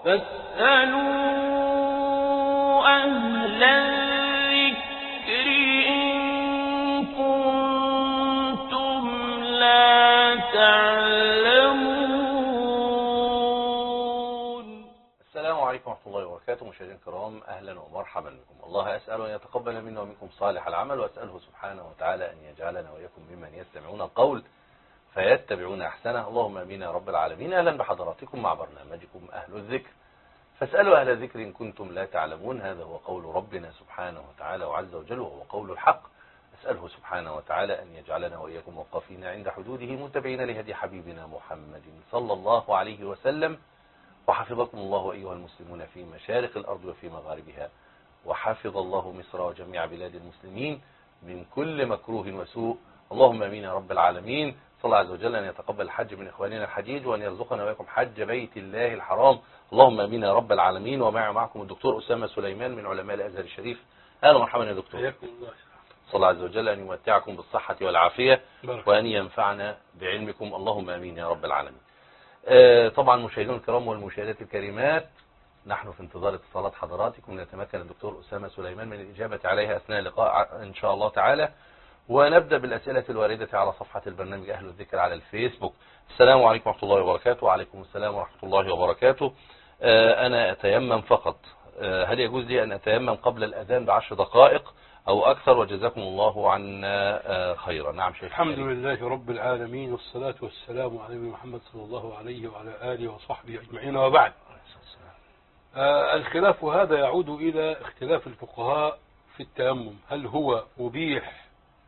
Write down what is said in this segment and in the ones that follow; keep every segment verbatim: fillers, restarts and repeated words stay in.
فاسألوا أهل الذكر إن كنتم لا تعلمون. السلام عليكم ورحمة الله وبركاته. مشاهدينا الكرام، أهلا ومرحبا بكم. الله أسأل أن يتقبل منا ومنكم صالح العمل، وأسأله سبحانه وتعالى أن يجعلنا وإياكم ممن يستمعون القول فيتبعون أحسنه. اللهم آمين يا رب العالمين. أهلا بحضراتكم مع برنامجكم أهل الذكر، فاسألوا أهل الذكر إن كنتم لا تعلمون. هذا هو قول ربنا سبحانه وتعالى وعز وجل، وهو قول الحق. أسأله سبحانه وتعالى أن يجعلنا وإياكم موقفين عند حدوده، متبعين لهدي حبيبنا محمد صلى الله عليه وسلم. وحفظكم الله أيها المسلمون في مشارق الأرض وفي مغاربها، وحفظ الله مصر وجميع بلاد المسلمين من كل مكروه وسوء. اللهم آمين يا رب العالمين. صلى الله عز وجل أن يتقبل الحج من إخواننا الحجيج، وأن يرزقنا وإياكم حج بيت الله الحرام. اللهم آمين يا رب العالمين. ومعي معكم الدكتور أسامة سليمان من علماء الأزهر الشريف. أهلا ومرحبا يا دكتور. حياكم الله. صلى الله عز وجل أن يمتعكم بالصحة والعافية، وأن ينفعنا بعلمكم. اللهم آمين يا رب العالمين. طبعا مشاهدينا الكرام والمشاهدات الكريمات، نحن في انتظار اتصالات حضراتكم ليتمكن الدكتور أسامة سليمان من الإجابة عليها أثناء اللقاء إن شاء الله تعالى. ونبدأ بالأسئلة الواردة على صفحة البرنامج أهل الذكر على الفيسبوك. السلام عليكم ورحمة الله وبركاته. وعليكم السلام ورحمة الله وبركاته. أنا أتيمم فقط، هل يجوز لي أن أتيمم قبل الأذان بعشر دقائق أو أكثر؟ وجزاكم الله عنا خيرا. نعم شيخ. الحمد لله رب العالمين، والصلاة والسلام على نبينا محمد صلى الله عليه وعلى آله وصحبه أجمعين، وبعد. آه الخلاف هذا يعود إلى اختلاف الفقهاء في التيمم، هل هو أبيح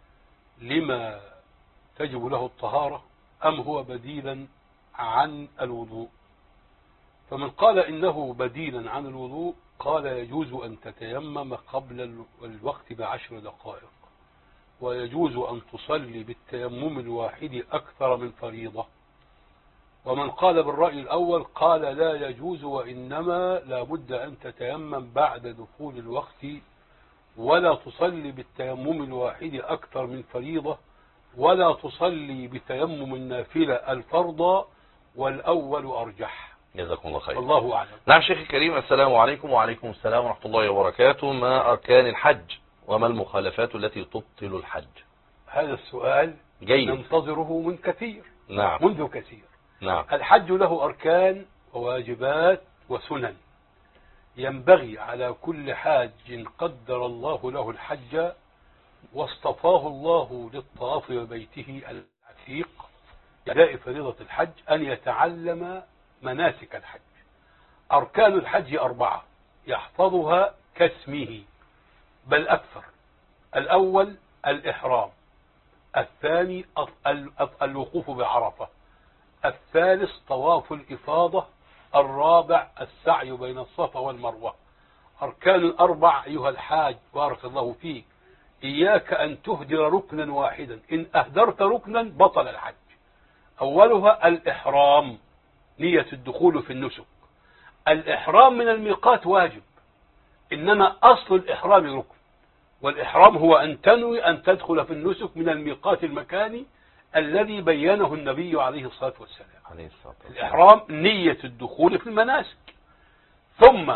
لما تجب له الطهارة أم هو بديلا عن الوضوء؟ فمن قال إنه بديلا عن الوضوء قال يجوز أن تتيمم قبل الوقت بعشر دقائق، ويجوز أن تصلي بالتيمم الواحد أكثر من فريضة. ومن قال بالرأي الأول قال لا يجوز، وإنما لا بد أن تتيمم بعد دخول الوقت، ولا تصلي بالتيمم الواحد أكثر من فريضة، ولا تصلي بتيمم النافلة الفرض، والأول أرجح. جزاكم الله خير. الله أعلم. نعم شيخ الكريم، السلام عليكم. وعليكم السلام ورحمة الله وبركاته. ما أركان الحج وما المخالفات التي تبطل الحج؟ هذا السؤال جيد ننتظره من كثير. نعم. منذ كثير. نعم. الحج له أركان وواجبات وسنن، ينبغي على كل حاج قدر الله له الحج واصطفاه الله للطواف ببيته العتيق لأداء فريضة الحج أن يتعلم مناسك الحج. أركان الحج أربعة يحفظها كاسمه بل أكثر. الأول الإحرام، الثاني الوقوف بعرفة، الثالث طواف الإفاضة، الرابع السعي بين الصفا والمروة. أركان أربع أيها الحاج بارك الله فيك، إياك أن تهدر ركنا واحدا، إن أهدرت ركنا بطل الحج. أولها الإحرام، نية الدخول في النسك. الإحرام من الميقات واجب، إنما أصل الإحرام ركن، والإحرام هو أن تنوي أن تدخل في النسك من الميقات المكاني الذي بينه النبي عليه الصلاة والسلام. عليه الصلاة والسلام. الإحرام نية الدخول في المناسك. ثم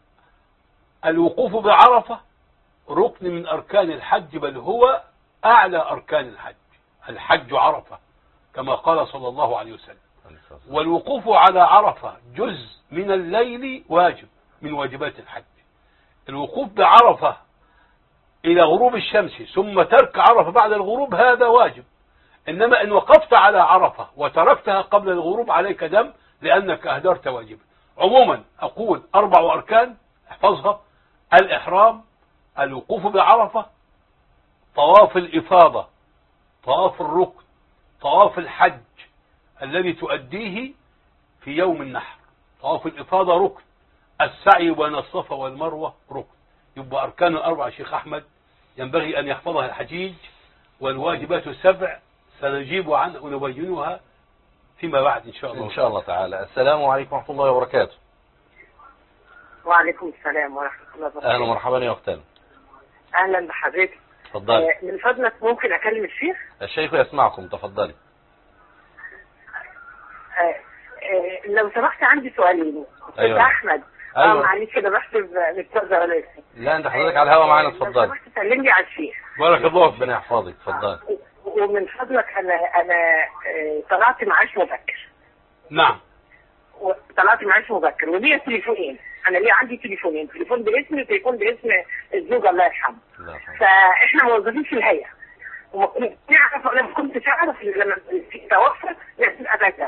الوقوف بعرفة ركن من أركان الحج، بل هو أعلى أركان الحج. الحج عرفة كما قال صلى الله عليه وسلم. والوقوف على عرفة جزء من الليل واجب من واجبات الحج. الوقوف بعرفة إلى غروب الشمس ثم ترك عرفة بعد الغروب هذا واجب، إنما إن وقفت على عرفة وتركتها قبل الغروب عليك دم لأنك أهدرت واجبا. عموما أقول أربع أركان احفظها: الإحرام، الوقوف بعرفة، طواف الإفاضة، طواف الركن، طواف الحج الذي تؤديه في يوم النحر، طواف الإفاضة ركن، السعي بين الصفا والمروة ركن. يبقى أركان الأربعة شيخ أحمد ينبغي أن يحفظها الحجيج، والواجبات السبع سنجيب عنها ونبينها فيما بعد إن شاء الله. إن شاء الله تعالى. السلام عليكم ورحمة الله وبركاته. وعليكم السلام ورحمة الله وبركاته. أهلا ومرحبا يا أختنا. أهلا بحضرتك. تفضلي. آه من فضلك ممكن أكلم الشيخ؟ الشيخ يسمعكم، تفضلي. آه آه لو سمحت عندي سؤالين. أيوة. يا احمد. أيوة. اه معلش كده بحسب مستاذه ولا لسه. لا انت حضرتك على الهوا معانا، لو اتفضل. سمحت سلم لي على الشيخ. بارك الله فيك. ربنا يحفظك، اتفضل. ومن فضلك انا انا آه، طلعت معاش مبكر. نعم. طلعت معاش مبكر وليا تليفونين. انا ليا عندي تليفونين، تليفون باسمي وتليفون باسم الزوجه الله يرحمها. الله يرحمه. فاحنا موظفين في الهيئه وما كنتش نعرف، انا ما كنتش اعرف لما توفى لازم ابدا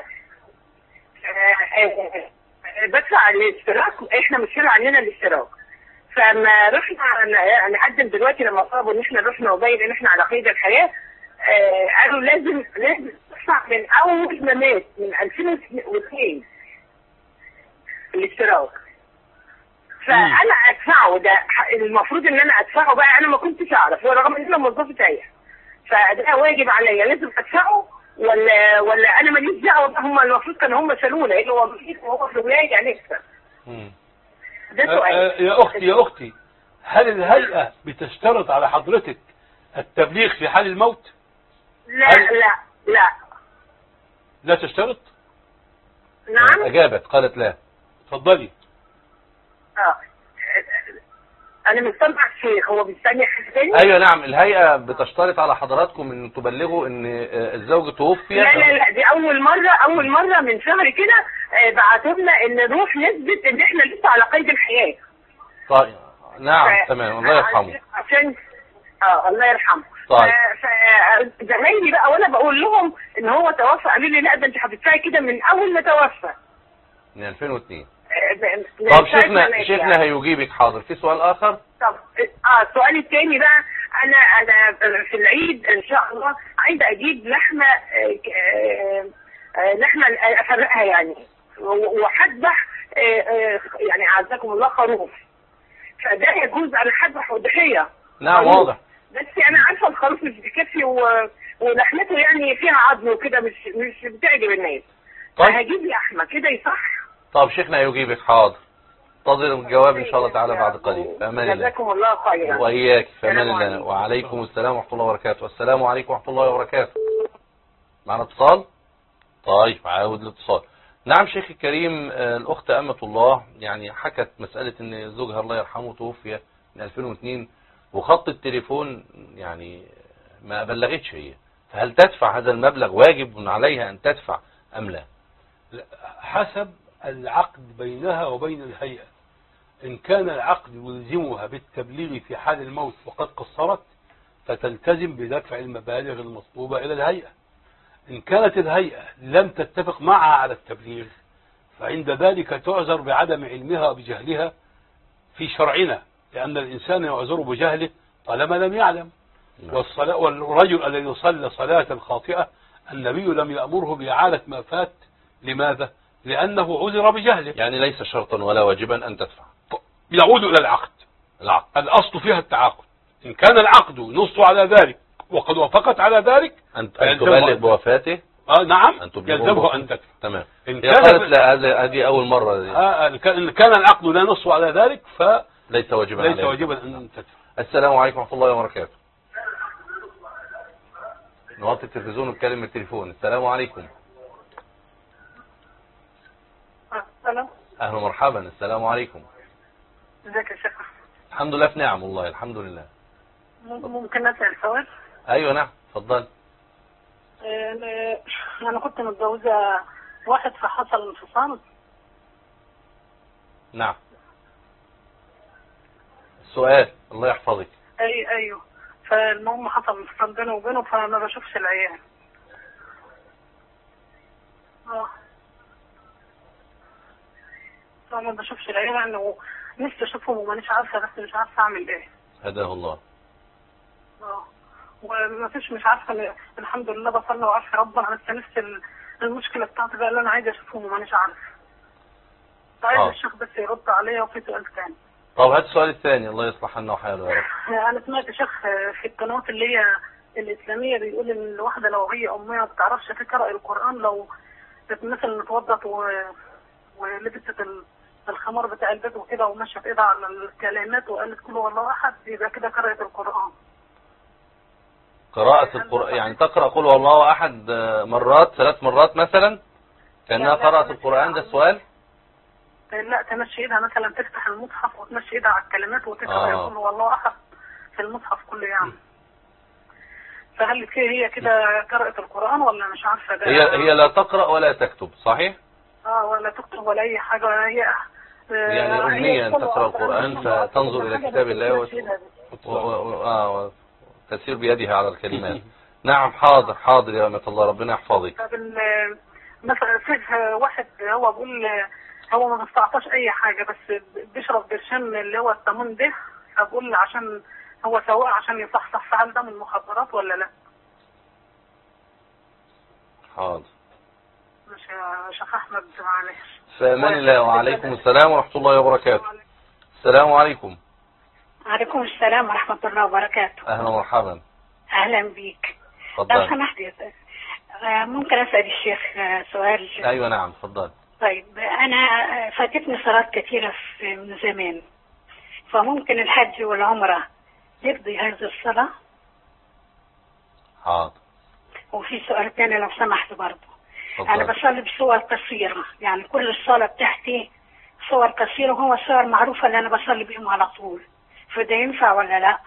بدفع الاشتراك. احنا مشكله عندنا الاشتراك. فما رحنا نقدم دلوقتي لما طلبوا ان احنا رحنا وبين ان احنا على قيد الحياه، آه قالوا لازم لازم تدفع من اول ما مات من ألفين واثنين الاشتراك. فانا ادفعه، ده المفروض ان انا ادفعه بقى. انا ما كنتش اعرف رغم ان انا موظفه هيئه، فده واجب عليا لازم ادفعه ولا ولا انا ماليش دعوه بقى؟ هم المفروض كانوا هم شالوه لانه هو مفيد وهو في الولايه يعني يكسب. ده سؤال. يا اختي يا اختي هل الهيئه بتشترط على حضرتك التبليغ في حال الموت؟ لا لا لا لا تشترط؟ نعم. اجابت قالت لا. اتفضلي. اه انا مستمع الشيخ، هو بيستني حاجه تاني؟ ايوه نعم، الهيئه بتشترط على حضراتكم ان تبلغوا ان الزوج توفي. لا لا لا دي اول مره اول مره من شهر كده بعتوا لنا ان نروح نثبت ان احنا لسه على قيد الحياه. طيب نعم ف... تمام، الله يرحمه. عشان اه الله يرحمه. طيب. فزمايلي بقى وانا بقول لهم ان هو توفى قالوا لي لا ده انت هتدفعي كده من اول ما توفى من ألفين واثنين. آه طب شيخنا شيخنا هيجيبك. حاضر. في سؤال اخر؟ طب اه السؤال الثاني بقى، انا انا في العيد ان شاء الله عايزه اجيب لحمه آه آه آه لحمه افرقها يعني وهذبح آه آه يعني اعزكم الله خروف. فده يجوز انا هذبح اضحيه. نعم واضح. بس انا عارفه الخروف مش بيكفي و... ولحمته يعني فيها عظم وكده مش مش بتعجب الناس. طيب هجيب لحمه كده يصح؟ طب شيخنا هيجيبك. حاضر. انتظر الجواب ان شاء الله تعالى بعد قليل. في امان الله. جزاكم الله خيرا. واياك. في امان الله. وعليكم السلام ورحمه الله وبركاته. السلام عليكم ورحمه الله وبركاته. معنا اتصال؟ طيب عاود الاتصال. نعم شيخ الكريم، الاخت امة الله يعني حكت مساله ان زوجها الله يرحمه توفي من ألفين واثنين وخط التليفون يعني ما بلغتش هي، فهل تدفع هذا المبلغ؟ واجب عليها ان تدفع ام لا؟ حسب العقد بينها وبين الهيئة. إن كان العقد يلزمها بالتبليغ في حال الموت وقد قصرت فتلتزم بدفع المبالغ المطلوبة إلى الهيئة. إن كانت الهيئة لم تتفق معها على التبليغ فعند ذلك تعذر بعدم علمها وبجهلها في شرعنا، لأن الإنسان يعذر بجهله طالما لم يعلم. والصلاة والرجل الذي يصلى صلاة خاطئة النبي لم يأمره بإعادة ما فات. لماذا؟ لأنه عذر بجهله. يعني ليس شرطا ولا واجبا أن تدفع. يعود إلى العقد. العقد الأصل فيها التعاقد. إن كان العقد ينص على ذلك وقد وافقت على ذلك أن تبلغ بوفاته. آه نعم أن يلزمه أن تدفع. تمام. إن هي كان قالت لا هذه هذه أول مرة دي. آه إن كان العقد لا ينص على ذلك فليس واجبا ليس واجبا أن تدفع. السلام عليكم ورحمة الله وبركاته. نوطي التلفزيون ونتكلم التليفون. السلام عليكم. الو. اهلا ومرحبا. السلام عليكم. ازيك يا شيخ؟ الحمد لله في نعم والله الحمد لله. ممكن اسال سؤال؟ ايوه نعم اتفضل. انا كنت متجوزه واحد فحصل انفصال. نعم. السؤال الله يحفظك. اي ايوه فالمهم حصل انفصال بينه وبينه فما بشوفش العيال. اه فما بشوفش العيال يعني نفسي اشوفهم ومانيش عارفه بس مش عارفه اعمل ايه. هداه الله. اه وما فيش مش عارفه. الحمد لله بصلي وعارفه ربنا بس نفس المشكله بتاعتي بقى اللي انا عايزه اشوفهم ومانيش عارفه. طيب آه. الشيخ بس يرد عليا. وفي سؤال ثاني. طب هات السؤال الثاني. الله يصلح حالنا وحاله يا رب. انا سمعت شيخ في القنوات اللي هي الاسلاميه بيقول ان الواحده لو هي اميه ما بتعرفش تقرا القران لو مثلا اتوضت و... ولبست الخمار بتاع البيت وكده ومشت ايدها على الكلمات وقالت كل والله احد يبقى كده قرأت القران. قراءة القرآن يعني تقرأ قل هو الله أحد مرات ثلاث مرات مثلا؟ كأنها يعني قرأت تمشي القرآن، ده إيدها- السؤال؟ لا تمشي ايدها مثلا تفتح المصحف وتمشي ايدها على الكلمات وتقرا آه. يقول هو الله احد في المصحف كله يعني. فهل كده هي كده قرأت القرآن ولا مش عارفه ده؟ هي هي لا تقرأ ولا تكتب، صحيح؟ اه ولا تكتب ولا اي حاجه ولا هي يعني أمنية أن تقرأ القرآن فتنظر إلى كتاب الله وت... و... و... آه وتسير بيدها على الكلمات. نعم حاضر حاضر يا أمة الله، ربنا يحفظك. طب ال- مثلا فيه واحد هو بيقول هو ما بيستعطاش اي حاجه بس بيشرب برشام اللي هو التمون ده، فبقول عشان هو سواق عشان يصحصح، فهل ده من المخدرات ولا لا؟ حاضر. مش يا شيخ احمد معلش. فأمان الله، وعليكم السلام ورحمة الله وبركاته. السلام عليكم. وعليكم السلام ورحمة الله وبركاته. أهلا ومرحبا. أهلا بيك. لو اتفضل. سمحت يا أستاذ، آه، ممكن أسأل الشيخ آه، سؤال؟ أيوة نعم اتفضل. طيب أنا آه، فاتتني صلاة كثيرة في- من زمان، فممكن الحج والعمرة يقضي هذه الصلاة؟ حاضر. وفي سؤال تاني لو سمحت برضه. اتفضل. أنا بصلي بصور قصيرة، يعني كل الصلاة بتاعتي صور قصيرة، وهو صور معروفة اللي أنا بصلي بيهم على طول، فده ينفع ولا لا؟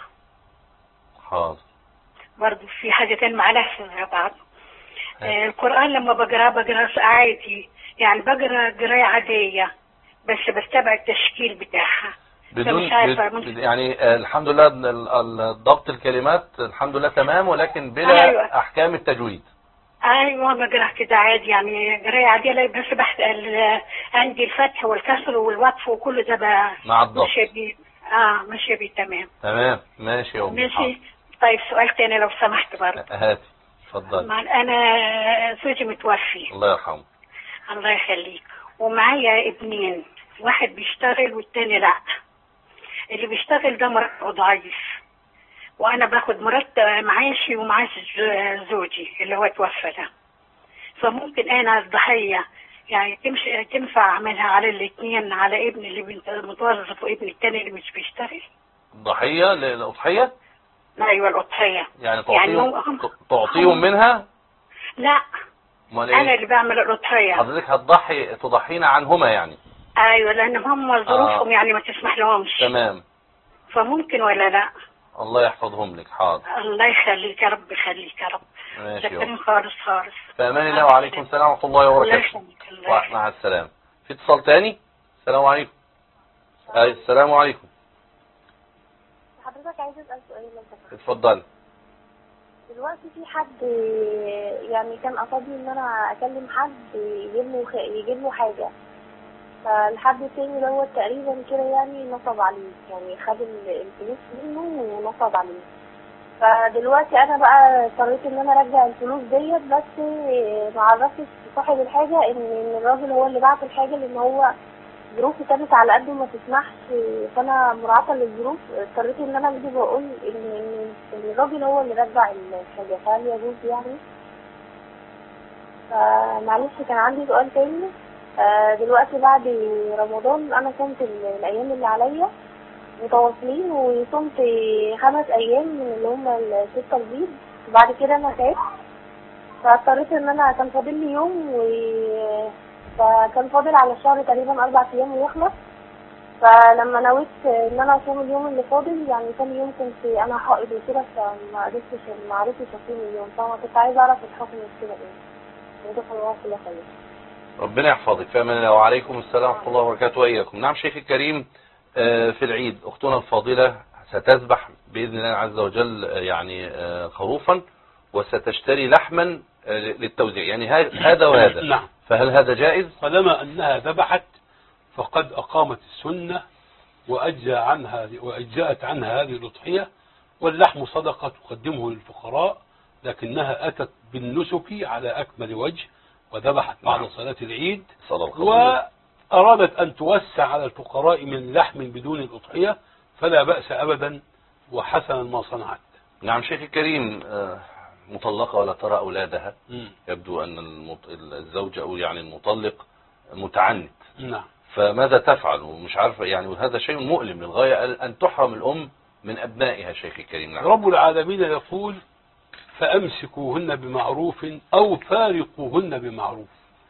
حاضر. برضه في حاجة تانية معلش يا بعض. آه القرآن لما بقراه بقراه عادي، يعني بقرا قراية عادية بس بتبع التشكيل بتاعها. بدون مش عارفة بد- ممكن- يعني آه، الحمد لله ال- ال- ضبط الكلمات الحمد لله تمام، ولكن بلا أيوة. أحكام التجويد. ايوه بقراه كده عادي، يعني قراية عادية، لا بس بحث ال- عندي الفتح والكسر والوقف وكل ده بقى مع الضبط. ماشية بيه. اه ماشية بيه تمام. تمام ماشي يا أمي. ماشي. طيب سؤال تاني لو سمحت برضه. حاضر. هاتي اتفضل. مع- انا زوجي متوفي، الله يرحمه. الله يخليك، ومعايا ابنين، واحد بيشتغل والتاني لا. اللي بيشتغل ده مرتبه ضعيف، وانا باخد مرتب معاشي ومعاش ز- زوجي اللي هو توفى ده، فممكن انا الضحيه يعني تمشي تنفع اعملها على الاثنين، على ابني اللي بنت- متوظف وابني التاني اللي مش بيشتغل؟ ضحية للأضحية ايوه الاضحيه. يعني تعطيهم هم- تعطيهم منها؟ لا امال انا ايه؟ اللي بعمل الاضحيه. حضرتك هتضحي تضحين عنهما يعني؟ ايوه لان هم ظروفهم آه. يعني ما تسمح لهمش. تمام. فممكن ولا لا؟ الله يحفظهم لك. حاضر. الله يخليك يا رب، يخليك يا رب. ماشي يا شكرا أمي. خالص خالص. فأمان الله، وعليكم السلام ورحمة الله الله وبركاته. يخليك. الله يخليك. مع السلامة. في اتصال تاني؟ السلام عليكم. أي السلام عليكم. حضرتك عايز اسال سؤال لو سمحت. اتفضل. دلوقتي في حد يعني كان قصدي ان انا اكلم حد يجيب له خ... يجيب له حاجه، فالحد التاني دوت تقريبا كده يعني نصب عليه، يعني خد ال- الفلوس منه ونصب عليه. فدلوقتي انا بقى اضطريت ان انا ارجع الفلوس ديت، بس ما عرفتش صاحب الحاجه ان إن الراجل هو اللي بعت الحاجه، لان هو ظروفي كانت على قد ما تسمحش، فانا مراعاة للظروف اضطريت ان انا اكذب واقول ان ان إن الراجل هو اللي رجع الحاجه، فهل يجوز يعني؟ فمعلش كان عندي سؤال تاني. آه، دلوقتي بعد رمضان انا صمت ال- الايام اللي عليا متواصلين، وصمت خمس ايام من اللي هم الستة البيض، وبعد كده انا تعبت فاضطريت ان انا كان فاضل لي يوم و فكان فاضل على الشهر تقريبا اربع ايام ويخلص. فلما نويت ان انا اصوم اليوم اللي فاضل، يعني ثاني يوم كنت انا حائض وكده، فما عرفتش ما عرفتش اصوم اليوم، فانا كنت عايزه اعرف الحكم كده ايه. وده الله كله خير. ربنا يحفظك. فأمان الله، وعليكم السلام ورحمة الله وبركاته وإياكم. نعم شيخ الكريم، آه، في العيد أختنا الفاضلة ستذبح بإذن الله عز وجل آه، يعني آه، خروفا، وستشتري لحما آه، للتوزيع، يعني ه- هذا وهذا. نعم. فهل هذا جائز؟ طالما أنها ذبحت فقد أقامت السنة وأجزى عنها وأجزأت عنها هذه الأضحية، واللحم صدقة تقدمه للفقراء، لكنها أتت بالنسك على أكمل وجه وذبحت بعد نعم. صلاة العيد، صلى الله عليه وسلم. وأرادت أن توسع على الفقراء من لحم بدون الأضحية، فلا بأس أبدا، وحسنا ما صنعت. نعم شيخ الكريم، آه، مطلقة ولا ترى أولادها، مم. يبدو أن المط- الزوج أو يعني المطلق متعنت، نعم. فماذا تفعل ومش عارفة يعني، وهذا شيء مؤلم للغاية أن تحرم الأم من أبنائها شيخ الكريم. نعم. رب العالمين يقول فأمسكوهن بمعروف أو فارقوهن بمعروف،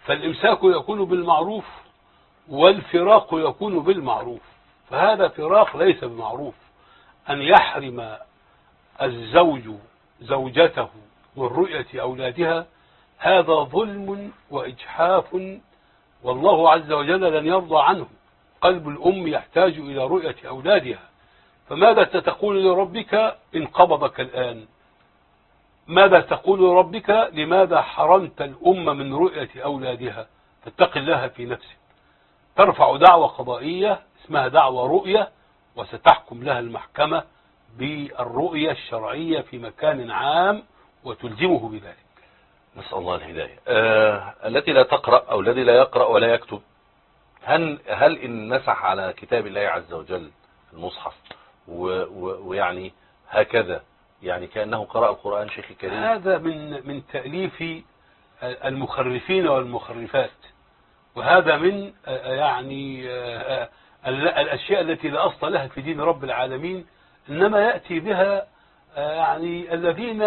فالإمساك يكون بالمعروف والفراق يكون بالمعروف، فهذا فراق ليس بمعروف. أن يحرم الزوج زوجته من رؤية أولادها هذا ظلم وإجحاف، والله عز وجل لن يرضى عنه. قلب الأم يحتاج إلى رؤية أولادها، فماذا تقول لربك إن قبضك الآن؟ ماذا تقول لربك لماذا حرمت الأم من رؤية أولادها؟ فاتق الله في نفسك. ترفع دعوة قضائية اسمها دعوة رؤية، وستحكم لها المحكمة بالرؤية الشرعية في مكان عام وتلزمه بذلك. نسأل الله الهداية. آه التي لا تقرأ أو الذي لا يقرأ ولا يكتب، هل, هل إن مسح على كتاب الله عز وجل المصحف ويعني هكذا يعني كأنه قرأ القرآن شيخ الكريم؟ هذا من من تأليف المخرفين والمخرفات، وهذا من يعني الأشياء التي لا أصل لها في دين رب العالمين، إنما يأتي بها يعني الذين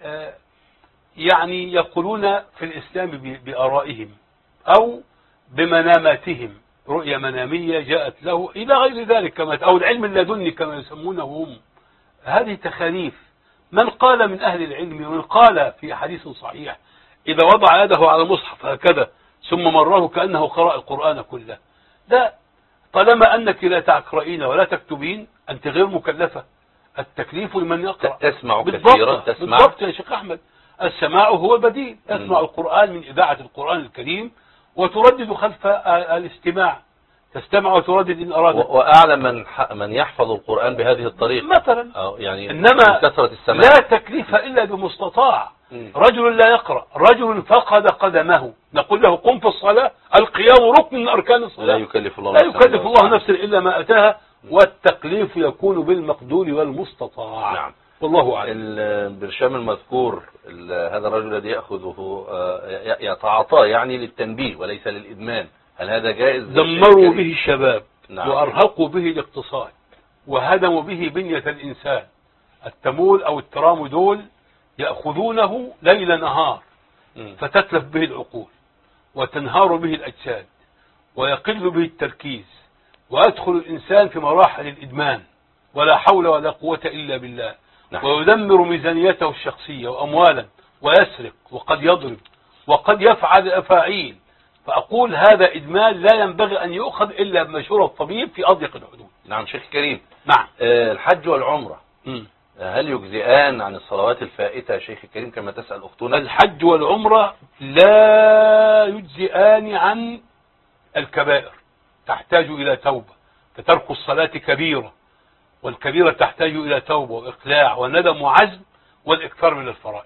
يعني يقولون في الإسلام بآرائهم أو بمناماتهم، رؤية منامية جاءت له إلى غير ذلك، كما أو العلم اللدني كما يسمونه هم. هذه تخاليف. من قال من أهل العلم ومن قال في حديث صحيح إذا وضع يده على المصحف هكذا ثم مره كأنه قرأ القرآن كله؟ لا، طالما أنك لا تقرأين ولا تكتبين أنت غير مكلفة. التكليف لمن يقرأ. تسمع كثيرا. تسمع بالضبط يا شيخ أحمد، السماع هو البديل. تسمع القرآن من إذاعة القرآن الكريم وتردد خلف الاستماع، تستمع وتردد إن أرادت. وأعلم من من يحفظ القرآن بهذه الطريقة مثلا. يعني إنما كثرة السماع. لا تكليف إلا بمستطاع. م. رجل لا يقرأ، رجل فقد قدمه، نقول له قم في الصلاة، القيام ركن من أركان الصلاة. لا يكلف الله لا يكلف الله نفسا إلا ما أتاها، والتكليف يكون بالمقدور والمستطاع. نعم. والله أعلم. البرشام المذكور هذا الرجل الذي يأخذه يتعاطاه يعني للتنبيه وليس للإدمان، هل هذا جائز؟ دمروا به الشباب. نعم. وأرهقوا به الاقتصاد وهدموا به بنية الإنسان. التمول أو الترام دول يأخذونه ليل نهار، م. فتتلف به العقول وتنهار به الأجساد ويقل به التركيز ويدخل الإنسان في مراحل الإدمان ولا حول ولا قوة إلا بالله. نعم. ويدمر ميزانيته الشخصية وأموالا ويسرق وقد يضرب وقد يفعل أفاعيل. فأقول هذا إدمان لا ينبغي أن يؤخذ إلا بمشورة الطبيب في أضيق الحدود. نعم شيخ كريم. نعم. آه الحج والعمرة م. هل يجزئان عن الصلوات الفائتة شيخ الكريم كما تسأل أختنا؟ الحج والعمرة لا يجزئان عن الكبائر، تحتاج إلى توبة، فترك الصلاة كبيرة، والكبيرة تحتاج إلى توبة وإقلاع وندم وعزم والإكثار من الفرائض.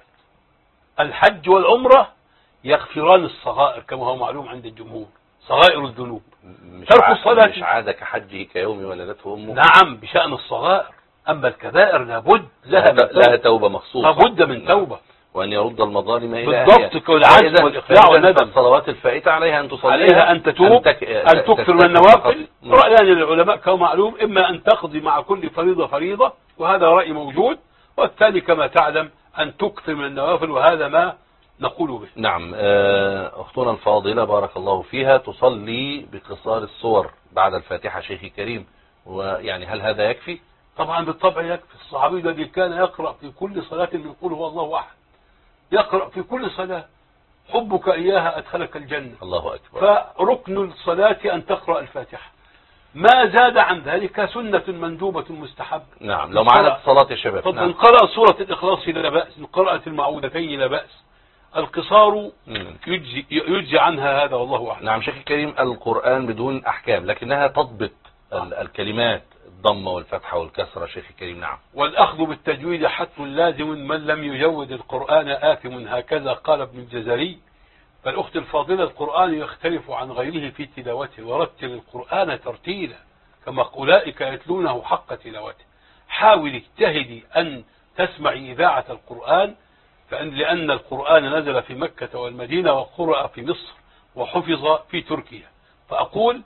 الحج والعمرة يغفران الصغائر كما هو معلوم عند الجمهور، صغائر الذنوب. ترك الصلاة مش عادة كحجه كيوم ولدته أمه. نعم بشأن الصغائر، أما الكبائر لابد لها, لها توبة مخصوصة، لابد من توبة وأن يرد المظالم إلى بالضبط كالعزم والإقلاع والندم. الصلوات الفائتة عليها أن تصليها، عليها أن تتوب، أن, تك... أن تكثر من النوافل. رأيان للعلماء كما معلوم، إما أن تقضي مع كل فريضة فريضة وهذا رأي موجود، والثاني كما تعلم أن تكثر من النوافل وهذا ما نقول به. نعم. أختنا الفاضلة بارك الله فيها تصلي بقصار الصور بعد الفاتحة شيخي كريم، ويعني هل هذا يكفي؟ طبعا بالطبع يكفي. الصحابي الذي كان يقرأ في كل صلاة يقول هو الله أحد، يقرأ في كل صلاة حبك إياها أدخلك الجنة. الله أكبر. فركن الصلاة أن تقرأ الفاتحة، ما زاد عن ذلك سنة مندوبة مستحبة. نعم لو معنا الصلاة يا شباب. طب نعم. إن قرأ سورة الإخلاص لا بأس، إن قرأت المعوذتين لا بأس، القصار يجزي, يجزي عنها هذا والله أعلم. نعم شيخ الكريم، القرآن بدون أحكام لكنها تضبط الكلمات، الضمة والفتحة والكسرة شيخ الكريم. نعم. والأخذ بالتجويد حتم لازم، من لم يجود القرآن آثم، هكذا قال ابن الجزري. فالأخت الفاضلة القرآن يختلف عن غيره في تلاوته، ورتل القرآن ترتيلا كما أولئك يتلونه حق تلاوته. حاول اجتهدي أن تسمعي إذاعة القرآن، فأن لأن القرآن نزل في مكة والمدينة وقرأ في مصر وحفظ في تركيا. فأقول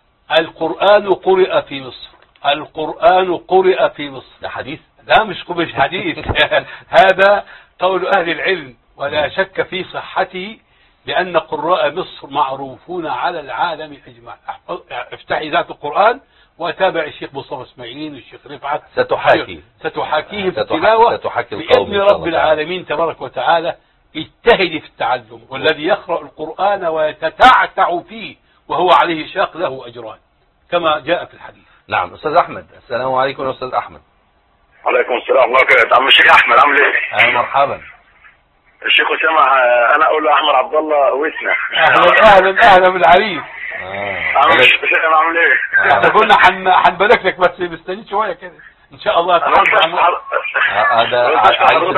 القرآن قرأ في مصر، القرآن قرأ في مصر. ده حديث؟ لا مش مش حديث هذا قول أهل العلم ولا شك في صحته، لأن قراء مصر معروفون على العالم أجمع. افتحي ذات القرآن وتابع الشيخ مصطفى اسماعيل والشيخ رفعت ستحاكي ستحاكيهم في التلاوة بإذن رب العالمين تبارك وتعالى. اجتهدي في التعلم، والذي يقرأ القرآن ويتتعتع فيه وهو عليه شاق له أجران كما جاء في الحديث. نعم. أستاذ أحمد، السلام عليكم يا أستاذ أحمد. وعليكم السلام الله وبركاته. عم الشيخ أحمد عامل إيه؟ أهلا مرحبا. الشيخ أسامة، أنا أقول له أحمد عبد الله وسنا. أهلا أهلا أهلا بالعريس. عم الشيخ أسامة عامل إيه؟ احنا قلنا هنبارك لك بس مستني شوية كده إن شاء الله. هذا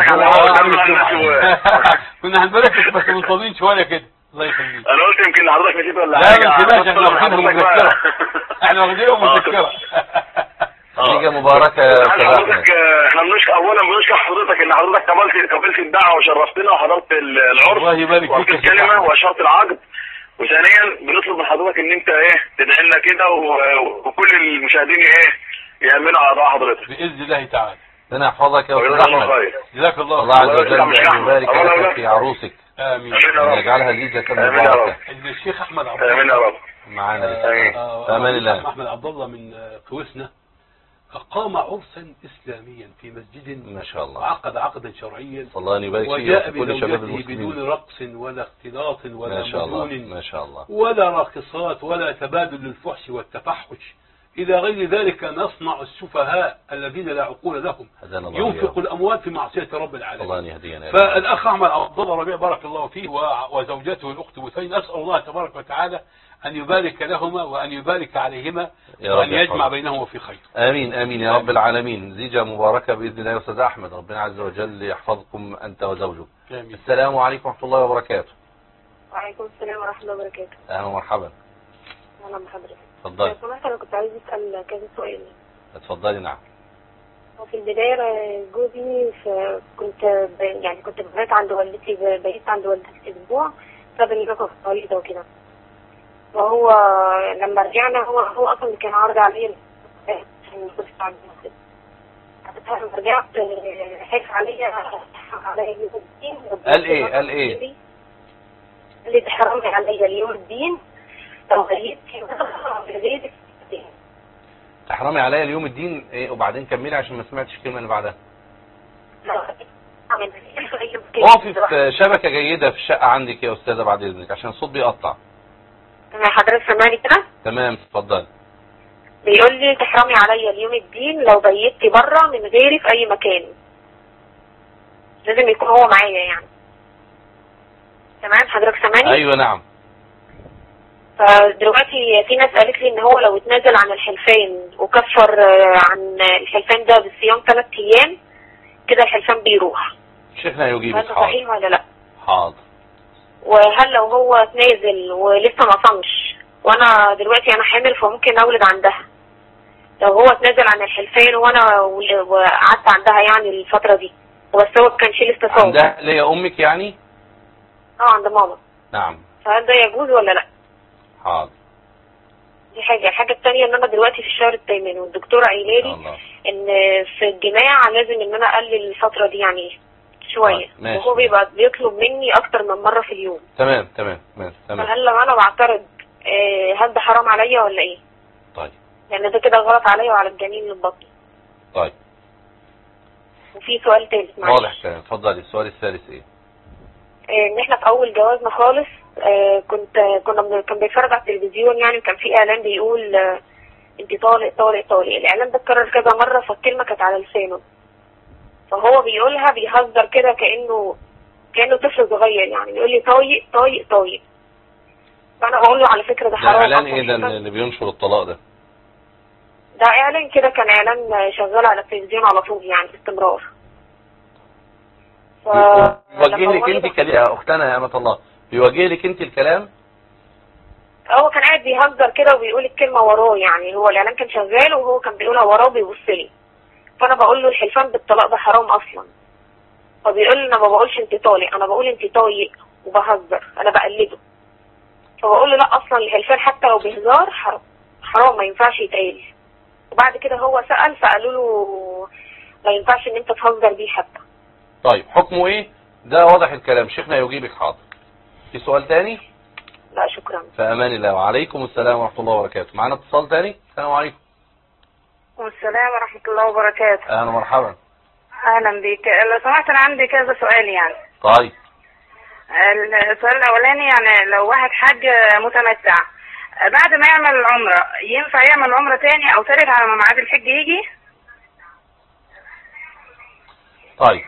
كنا هنبارك لك بس منتظرين شوية كده. الله يخليك. أنا قلت يمكن حضرتك نسيت ولا حاجة. لا ما نسيناش، احنا واخدينهم مذكرة. احنا واخدينهم مذكرة. حاجة مباركة يا أستاذ أحمد. احنا بنشكر أولا بنشكر حضرتك إن حضرتك قبلت قبلت الدعوة وشرفتنا وحضرت العرس. الله يبارك فيك. وقلت الكلمة وأشرت العقد. وثانيا بنطلب من حضرتك ان انت ايه تدعي لنا كده وكل المشاهدين ايه يامنوا على دعاء حضرتك باذن الله تعالى. ربنا يحفظك يا استاذ احمد. جزاك الله الله عز وجل ان يبارك لك في عروسك. امين. ان يجعلها ليجة مباركة. الشيخ احمد عبد الله امين يا رب معانا. امان الله. احمد عبد الله من قوسنا أقام عرسا إسلاميا في مسجد ما شاء الله، وعقد عقدا شرعيا، الله أن يبارك وجاء بزوجته بدون رقص ولا اختلاط ولا ما شاء الله مجنون ما شاء الله ولا راقصات ولا تبادل للفحش والتفحش. إلى غير ذلك نصنع السفهاء الذين لا عقول لهم ينفق الأموال في معصية رب العالمين. الله أن يهدينا. فالأخ أحمد عبد الله ربيع بارك الله فيه وزوجته الأخت بثين، أسأل الله تبارك وتعالى أن يبارك لهما وأن يبارك عليهما وأن يجمع بينهما في خير. آمين آمين يا رب العالمين. زيجة مباركة بإذن الله يا أستاذ أحمد. ربنا عز وجل يحفظكم أنت وزوجك. آمين. السلام عليكم ورحمة الله وبركاته. وعليكم السلام ورحمة الله وبركاته. أهلا ومرحبا. أهلا بحضرتك. اتفضلي. لو سمحت أنا كنت عايز أسأل كذا سؤال. اتفضلي. نعم. وفي البداية جوزي كنت يعني كنت ببيت عند والدتي، بقيت عند والدتي أسبوع بسبب إني باكل مريضة وكده. وهو لما رجعنا هو هو أصلا اللي كان عارض عليه عشان كنت عند نفسي. لما رجعت حيف عليا عليا اليوم الدين. قال إيه قال إيه؟ قال لي تحرمي عليا اليوم الدين لو غيبتي غيرك. تحرمي عليا اليوم الدين إيه؟ وبعدين كملي عشان ما سمعتش الكلمة اللي بعدها. وقفي في شبكة جيدة في الشقة عندك يا أستاذة بعد إذنك عشان الصوت بيقطع. حضرتك سامعني كده؟ تمام اتفضل. بيقول لي تحرمي عليا اليوم الدين لو بيتي بره من غيري في اي مكان، لازم يكون هو معايا يعني. تمام حضرتك سامعني؟ ايوه نعم. فدلوقتي في ناس قالت لي ان هو لو اتنازل عن الحلفان وكفر عن الحلفان ده بالصيام ثلاث ايام كده الحلفان بيروح. شيخنا يجيب. هذا صحيح ولا لا؟ حاضر. وهل لو هو اتنازل ولسه ما صامش وانا دلوقتي انا حامل فممكن اولد عندها، لو هو اتنازل عن الحلفان وانا وقعدت عندها يعني الفترة دي وبس هو ما كانش لسه صام. عندها اللي هي امك يعني؟ اه عند ماما. نعم. فهل ده يجوز ولا لا؟ حاضر. دي حاجة. الحاجة الثانية ان انا دلوقتي في الشهر الثامن والدكتورة قايله لي ان في الجماع لازم ان انا اقلل الفترة دي يعني شوية، وهو بيبقى بيطلب مني اكتر من مرة في اليوم. تمام تمام تمام تمام. فهل لو انا بعترض هل ده حرام عليا ولا ايه؟ طيب. لان ده كده غلط عليا وعلى الجنين اللي في بطني. طيب. وفي سؤال ثالث معلش. واضح كده. اتفضلي. السؤال الثالث ايه؟ ان احنا في اول جوازنا خالص آه كنت كنا كان بيتفرج على التلفزيون يعني وكان في اعلان بيقول آه انت طالق طالق طالق. الاعلان ده اتكرر كذا مره فالكلمه كانت على لسانه، فهو بيقولها بيهزر كده كانه كانه طفل صغير يعني بيقول لي طايق طايق طايق. فانا بقول له على فكره ده حرام. ده اعلان ايه ده اللي بينشر الطلاق ده؟ ده اعلان كده كان اعلان شغال على التلفزيون على طول يعني باستمرار. ف... بيوجه لك انت كلام يا اختنا يا امة الله، بيوجه لك انت الكلام؟ هو كان قاعد بيهزر كده وبيقول الكلمه وراه يعني، هو الاعلان كان شغال وهو كان بيقولها وراه وبيبص لي. فانا بقول له الحلفان بالطلاق ده حرام اصلا. فبيقول لي انا ما بقولش انت طالق، انا بقول انت طايق وبهزر، انا بقلده. فبقول له لا اصلا الحلفان حتى لو بهزار حرام حرام ما ينفعش يتقال. وبعد كده هو سأل فقالوا له ما ينفعش ان انت تهزر بيه حتى. طيب حكمه ايه؟ ده واضح الكلام. شيخنا يجيبك. حاضر. في سؤال تاني؟ لا شكرا. في امان الله. وعليكم السلام ورحمه الله وبركاته. معانا اتصال تاني. السلام عليكم. والسلام ورحمة الله وبركاته. اهلا ومرحبا. أهلا بيك. لو سمحت أنا عندي كذا سؤال يعني. طيب. السؤال الأولاني يعني لو واحد حج متمتع بعد ما يعمل العمرة ينفع يعمل عمرة تاني أو ثالث على ما ميعاد الحج يجي؟ طيب.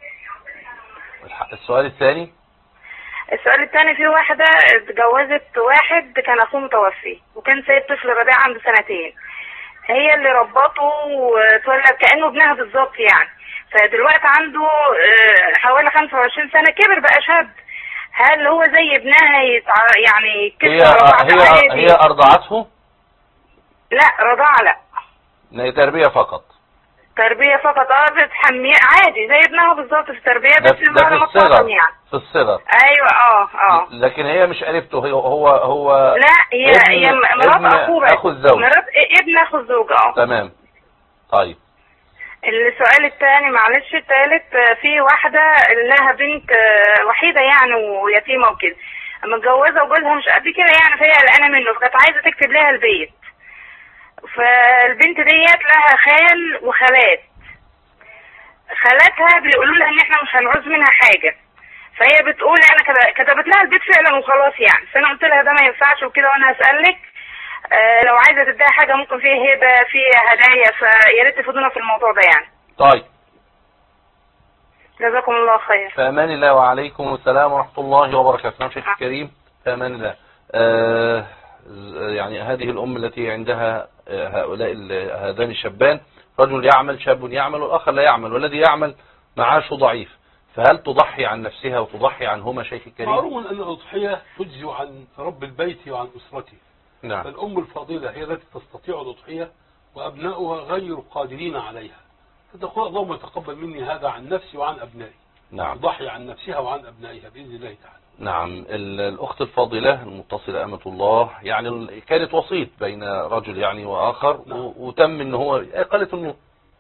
السؤال الثاني. السؤال الثاني في واحدة اتجوزت واحد كان أخوه متوفي وكان سايب طفل رضيع عنده سنتين، هي اللي ربطه وتولد كأنه ابنها بالظبط يعني، فدلوقتي عنده حوالي خمسة وعشرين سنة كبر بقى شاب، هل هو زي ابنها يتع... يعني هي هي هي أرضعته؟ لا رضاعة لا. هي تربية فقط. تربية فقط اه بتحميه عادي زي ابنها بالظبط في التربية بس ده في الصغر يعني. في الصغر. ايوه اه اه. لكن هي مش قريبته، هي هو هو لا هي هي مرات اخوه اخو الزوج. مرات ابن اخو الزوج اه. تمام. طيب. السؤال الثاني معلش الثالث، في واحدة لها بنت وحيدة يعني ويتيمة وكده، متجوزة وجوزها مش قد كده يعني فهي قلقانة منه، فكانت عايزة تكتب لها البيت، فالبنت ديت لها خال وخالات، خالاتها بيقولوا لها ان احنا مش هنعوز منها حاجة، فهي بتقول انا كتبت لها البيت فعلا وخلاص يعني، فانا قلت لها ده ما ينفعش وكده وانا هسألك آه لو عايزة تديها حاجة ممكن فيها هبة فيها هدايا، فيا ريت تفيدونا في الموضوع ده يعني. طيب. جزاكم الله خير. في امان الله. وعليكم السلام ورحمة الله وبركاته. نعم شيخ الكريم. في امان الله. آه يعني هذه الام التي عندها هؤلاء هذان الشابان، رجل يعمل شاب يعمل والآخر لا يعمل، والذي يعمل معاشه ضعيف، فهل تضحي عن نفسها وتضحي عنهما شيخ الكريم؟ معروف أن الأضحية تجزي عن رب البيت وعن أسرته. نعم. فالأم الفاضلة هي التي تستطيع الأضحية وأبناؤها غير قادرين عليها، فتقول اللهم تقبل مني هذا عن نفسي وعن أبنائي. نعم. تضحي عن نفسها وعن أبنائها بإذن الله تعالى. نعم. الأخت الفاضلة المتصلة أمة الله يعني كانت وسيط بين رجل يعني وآخر. نعم. وتم ان هو قالت انه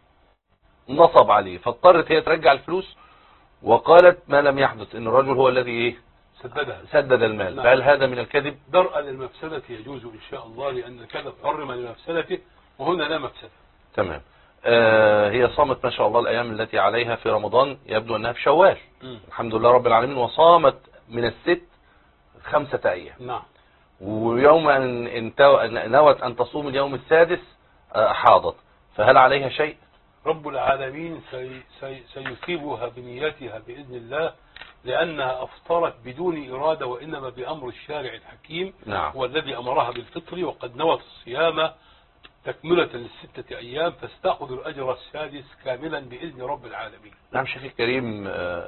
نصب عليه، فاضطرت هي ترجع الفلوس، وقالت ما لم يحدث ان الرجل هو الذي ايه سددها سدد المال. نعم. فهل هذا من الكذب؟ درءا للمفسدة يجوز إن شاء الله، لأن الكذب حرم لمفسدته وهنا لا مفسدة. تمام. آه هي صامت ما شاء الله الأيام التي عليها في رمضان، يبدو أنها في شوال. م. الحمد لله رب العالمين، وصامت من الست خمسة أيام. نعم. ويوم أن نوت أن تصوم اليوم السادس حاضت، فهل عليها شيء؟ رب العالمين سي سي سيثيبها بنيتها بإذن الله، لأنها أفطرت بدون إرادة وإنما بأمر الشارع الحكيم. نعم. هو الذي أمرها بالفطر، وقد نوت الصيام تكملة للستة أيام، فاستأخذ الأجر السادس كاملا بإذن رب العالمين. نعم شيخ الكريم.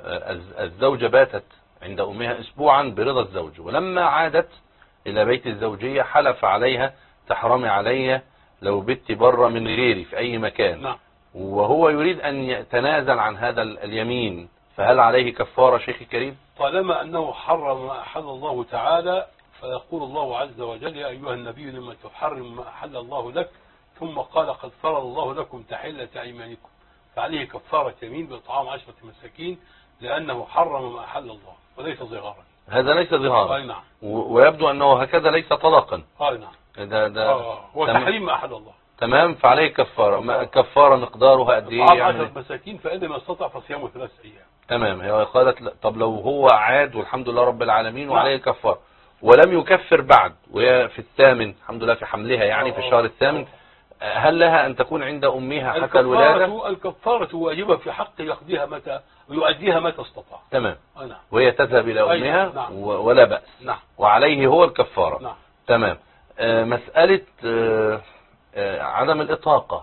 الزوجة باتت عند أمها أسبوعا برضا الزوج، ولما عادت إلى بيت الزوجية حلف عليها تحرمي علي لو بت بره من غيري في أي مكان. نعم. وهو يريد أن يتنازل عن هذا اليمين، فهل عليه كفارة شيخ الكريم؟ طالما أنه حرم ما أحل الله تعالى، فيقول الله عز وجل يا أيها النبي لما تحرم ما أحل الله لك، ثم قال قد فرض الله لكم تحلة أيمانكم، فعليه كفارة يمين بإطعام عشرة مساكين، لأنه حرم ما أحل الله وليس ظهارا. هذا ليس ظهارا. أي نعم. ويبدو أنه هكذا ليس طلاقا. أي نعم. ده ده هو تحريم ما أحل الله. تمام. فعليه كفارة. كفارة مقدارها قد ايه؟ يعني عشرة مساكين، فإن ما استطاع فصيامه ثلاث أيام. تمام. هي قالت طب لو هو عاد والحمد لله رب العالمين وعليه كفارة ولم يكفر بعد، وهي في الثامن الحمد لله في حملها يعني في الشهر الثامن، هل لها أن تكون عند أمها حتى الولادة؟ الكفارة واجبة في حق يقضيها متى يؤديها متى استطاع. تمام. نعم. وهي تذهب إلى أمها. نعم. ولا بأس. نعم. وعليه هو الكفارة. نعم. تمام. آه مسألة آه آه عدم الإطاقة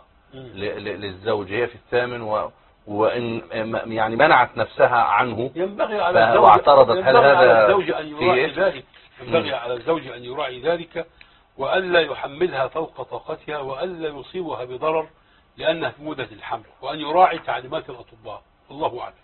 للزوج، هي في الثامن و وإن يعني منعت نفسها عنه، ينبغي على الزوج واعترضت، هل هذا الزوج أن يراعي ذلك؟ ينبغي على الزوج أن يراعي ذلك، وألا يحملها فوق طاقتها، وألا يصيبها بضرر لأنها في مدة الحمل، وأن يراعي تعليمات الأطباء. الله أعلم.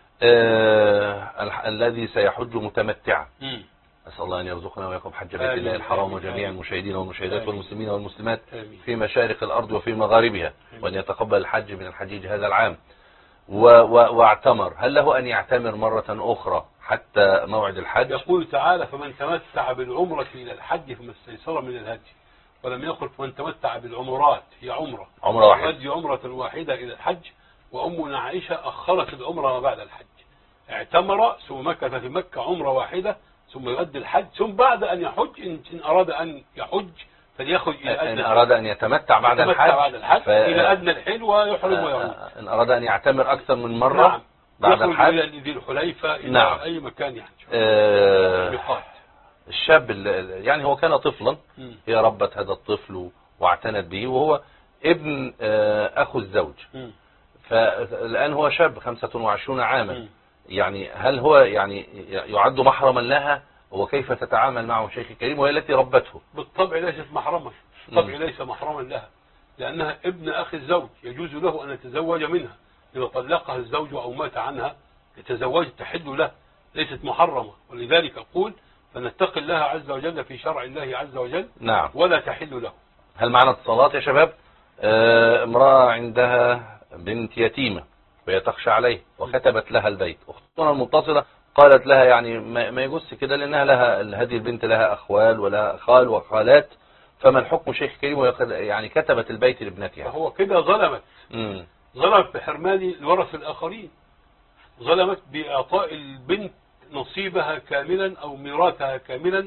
آه الذي سيحج متمتعا، مم. أسأل الله أن يرزقنا ويقوم حج بيت الله الحرام وجميع المشاهدين والمشاهدات والمسلمين والمسلمات في مشارق الأرض وفي مغاربها، وأن يتقبل الحج من الحجيج هذا العام. واعتمر، هل له أن يعتمر مرة أخرى حتى موعد الحج. يقول تعالى فمن تمتع بالعمرة إلى الحج فما استيسر من الهدي، ولم يقل فمن تمتع بالعمرات، هي عمرة عمرة واحدة، الهدي عمرة واحدة إلى الحج. وأمنا عائشة أخرت العمرة ما بعد الحج، اعتمر ثم مكث في مكة عمرة واحدة ثم يؤدي الحج، ثم بعد أن يحج إن أراد أن يحج فليخرج إلى أدنى إن أراد أن يتمتع بعد يتمتع الحج, بعد الحج ف... إلى أدنى الحل ويحرم ويعود. إن أراد أن يعتمر أكثر من مرة نعم. بعد الحج إلى ذي الحليفة إلى نعم. أي مكان يعني. آه ميقات. الشاب اللي يعني هو كان طفلا، هي ربت هذا الطفل واعتنت به، وهو ابن آه أخو الزوج. م. فالآن هو شاب خمسة وعشرين عاما. م. يعني هل هو يعني يعد محرما لها، وكيف تتعامل معه شيخ الكريم وهي التي ربته؟ بالطبع ليست محرمة، بالطبع ليس محرما لها، لأنها ابن أخي الزوج، يجوز له أن يتزوج منها إذا طلقها الزوج أو مات عنها، يتزوج تحل له، ليست محرمة. ولذلك أقول فنتقي الله عز وجل في شرع الله عز وجل. نعم. ولا تحل له. هل معنا اتصالات يا شباب؟ آه امرأة عندها بنت يتيمة وهي تخشى عليه وكتبت لها البيت، أختنا المتصلة قالت لها يعني ما يجوز كده، لأنها لها هذه البنت لها أخوال ولا خال وخالات، فما الحكم شيخ كريم؟ يعني كتبت البيت لابنتها. فهو كده ظلمت. مم. ظلمت بحرمان الورث الآخرين، ظلمت بإعطاء البنت نصيبها كاملا أو ميراثها كاملا،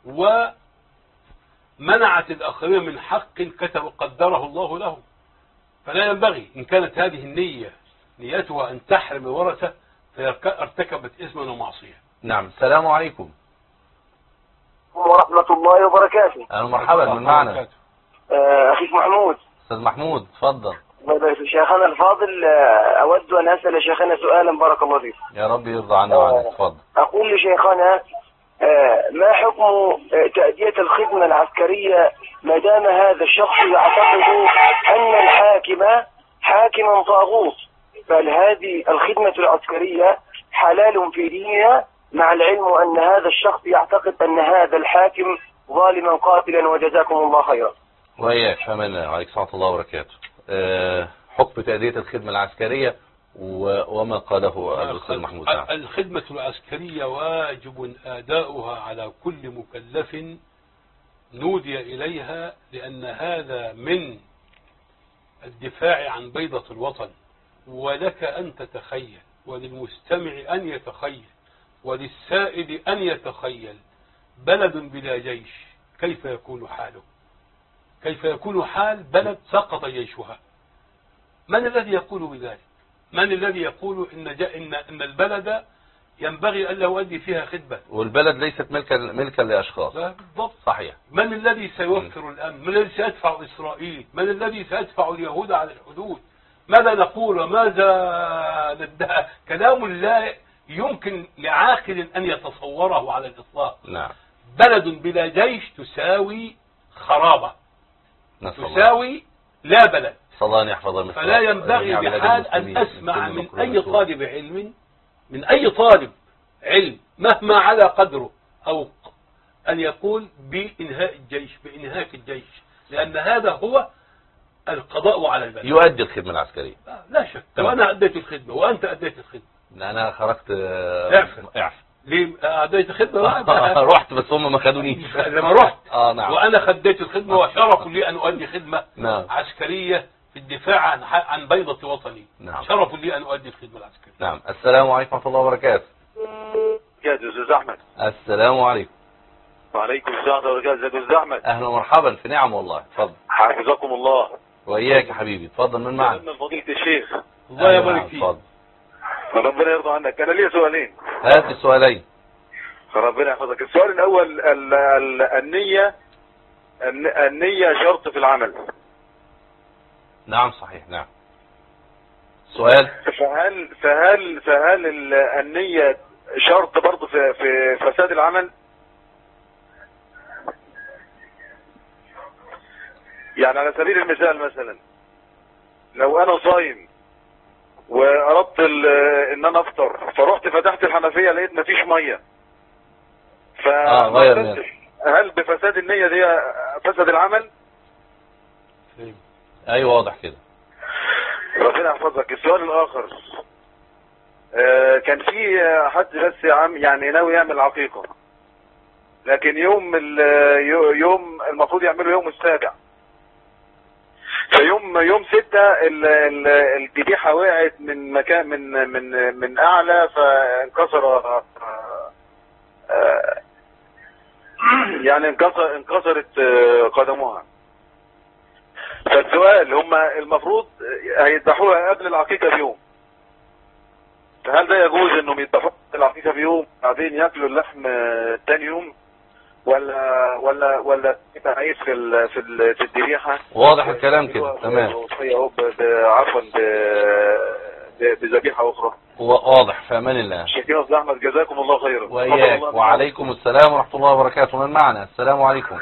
ومنعت الآخرين من حق كتب قدره الله لهم. فلا ينبغي إن كانت هذه النية نيتها أن تحرم الورثة فارتكبت إثما ومعصية. نعم. السلام عليكم ورحمة الله وبركاته. أهلا مرحبا، من معنا؟ أخيك محمود. أستاذ محمود تفضل. شيخنا الفاضل، أود أن أسأل شيخنا سؤالا بارك الله فيك. يا رب يرضى عنا وعنك. تفضل. أقول لشيخنا ما حكم تأدية الخدمة العسكرية ما دام هذا الشخص يعتقد أن الحاكم حاكم طاغوت، بل هذه الخدمة العسكرية حلال في ديننا، مع العلم أن هذا الشخص يعتقد أن هذا الحاكم ظالما قاتلا، وجزاكم الله خيرا. وإياك فمنا. عليك ورحمة الله وبركاته. أه حكم تأدية الخدمة العسكرية وما قاله الأستاذ محمود. الخدمة العسكرية واجب أداؤها على كل مكلف نودي إليها، لأن هذا من الدفاع عن بيضة الوطن. ولك أن تتخيل، وللمستمع أن يتخيل، وللسائل أن يتخيل بلد بلا جيش كيف يكون حاله، كيف يكون حال بلد سقط جيشها. من الذي يقول بذلك؟ من الذي يقول إن, إن, إن البلد ينبغي أن يؤدي فيها خدمة؟ والبلد ليست ملكا ملكا لأشخاص. بالضبط. صحيح. من الذي سيوفر الأمن؟ من الذي سيدفع إسرائيل؟ من الذي سيدفع اليهود على الحدود؟ ماذا نقول وماذا ندعي؟ كلام لا يمكن لعاقل أن يتصوره على الإطلاق. نعم. بلد بلا جيش تساوي خرابة، تساوي لا بلد. صلى الله يحفظ المسلمين. فلا ينبغي بحال أن أسمع من أي طالب علم من أي طالب علم مهما على قدره أو أن يقول بإنهاء الجيش بإنهاك الجيش، لأن هذا هو القضاء على البلد. يؤدي الخدمة العسكرية لا شك. وأنا أديت الخدمة وأنت أديت الخدمة. أنا خرجت اعف اعف ليه أديت الخدمة؟ رحت بس هم ما خدونيش. لما رحت آه نعم. وأنا خديت الخدمة وشرف لي أن أؤدي خدمة نعم. عسكرية في الدفاع عن عن بيضة وطني. نعم. شرف لي أن أؤدي الخدمة العسكرية. نعم. السلام عليكم ورحمة الله وبركاته. يا أستاذ أحمد. السلام عليكم. وعليكم السلام ورحمة الله وبركاته. يا أستاذ أحمد. أهلا ومرحبا، في نعم والله. اتفضل. حفظكم الله. وإياك يا حبيبي. اتفضل. من معنا؟ من فضيلة الشيخ. الله يبارك فيك. اتفضل. ربنا يرضى عنك. أنا لي سؤالين. هات السؤالين. ربنا يحفظك. السؤال الأول ال ال النية النية شرط في العمل. نعم صحيح. نعم. سؤال. فهل فهل فهل النية شرط برضه في في فساد العمل؟ يعني على سبيل المثال مثلا لو انا صايم واردت ان انا افطر، فرحت فتحت الحنفية لقيت مفيش مية، ف آه هل بفساد النية دي فسد العمل؟ ايوه واضح كده. ربنا يحفظك. السؤال الاخر آه، كان في حد بس عم يعني ناوي يعمل عقيقة، لكن يوم يوم المفروض يعملوا يوم السابع، فيوم يوم ستة الذبيحة وقعت من مكان من من من أعلى فانكسر، يعني انكسر انكسرت قدمها. فالسؤال هم المفروض هيذبحوها قبل العقيقة بيوم، فهل ده يجوز انهم يذبحوها قبل العقيقة بيوم بعدين ياكلوا اللحم تاني يوم، ولا ولا ولا تعيش في ال في ال في الذبيحة؟ واضح الكلام كده. تمام. عفوا بذبيحة أخرى. واضح. في أمان الله. شكرا أستاذ أحمد، جزاكم الله خيرا. وإياك. وعليكم السلام ورحمة الله وبركاته. من معنا؟ السلام عليكم.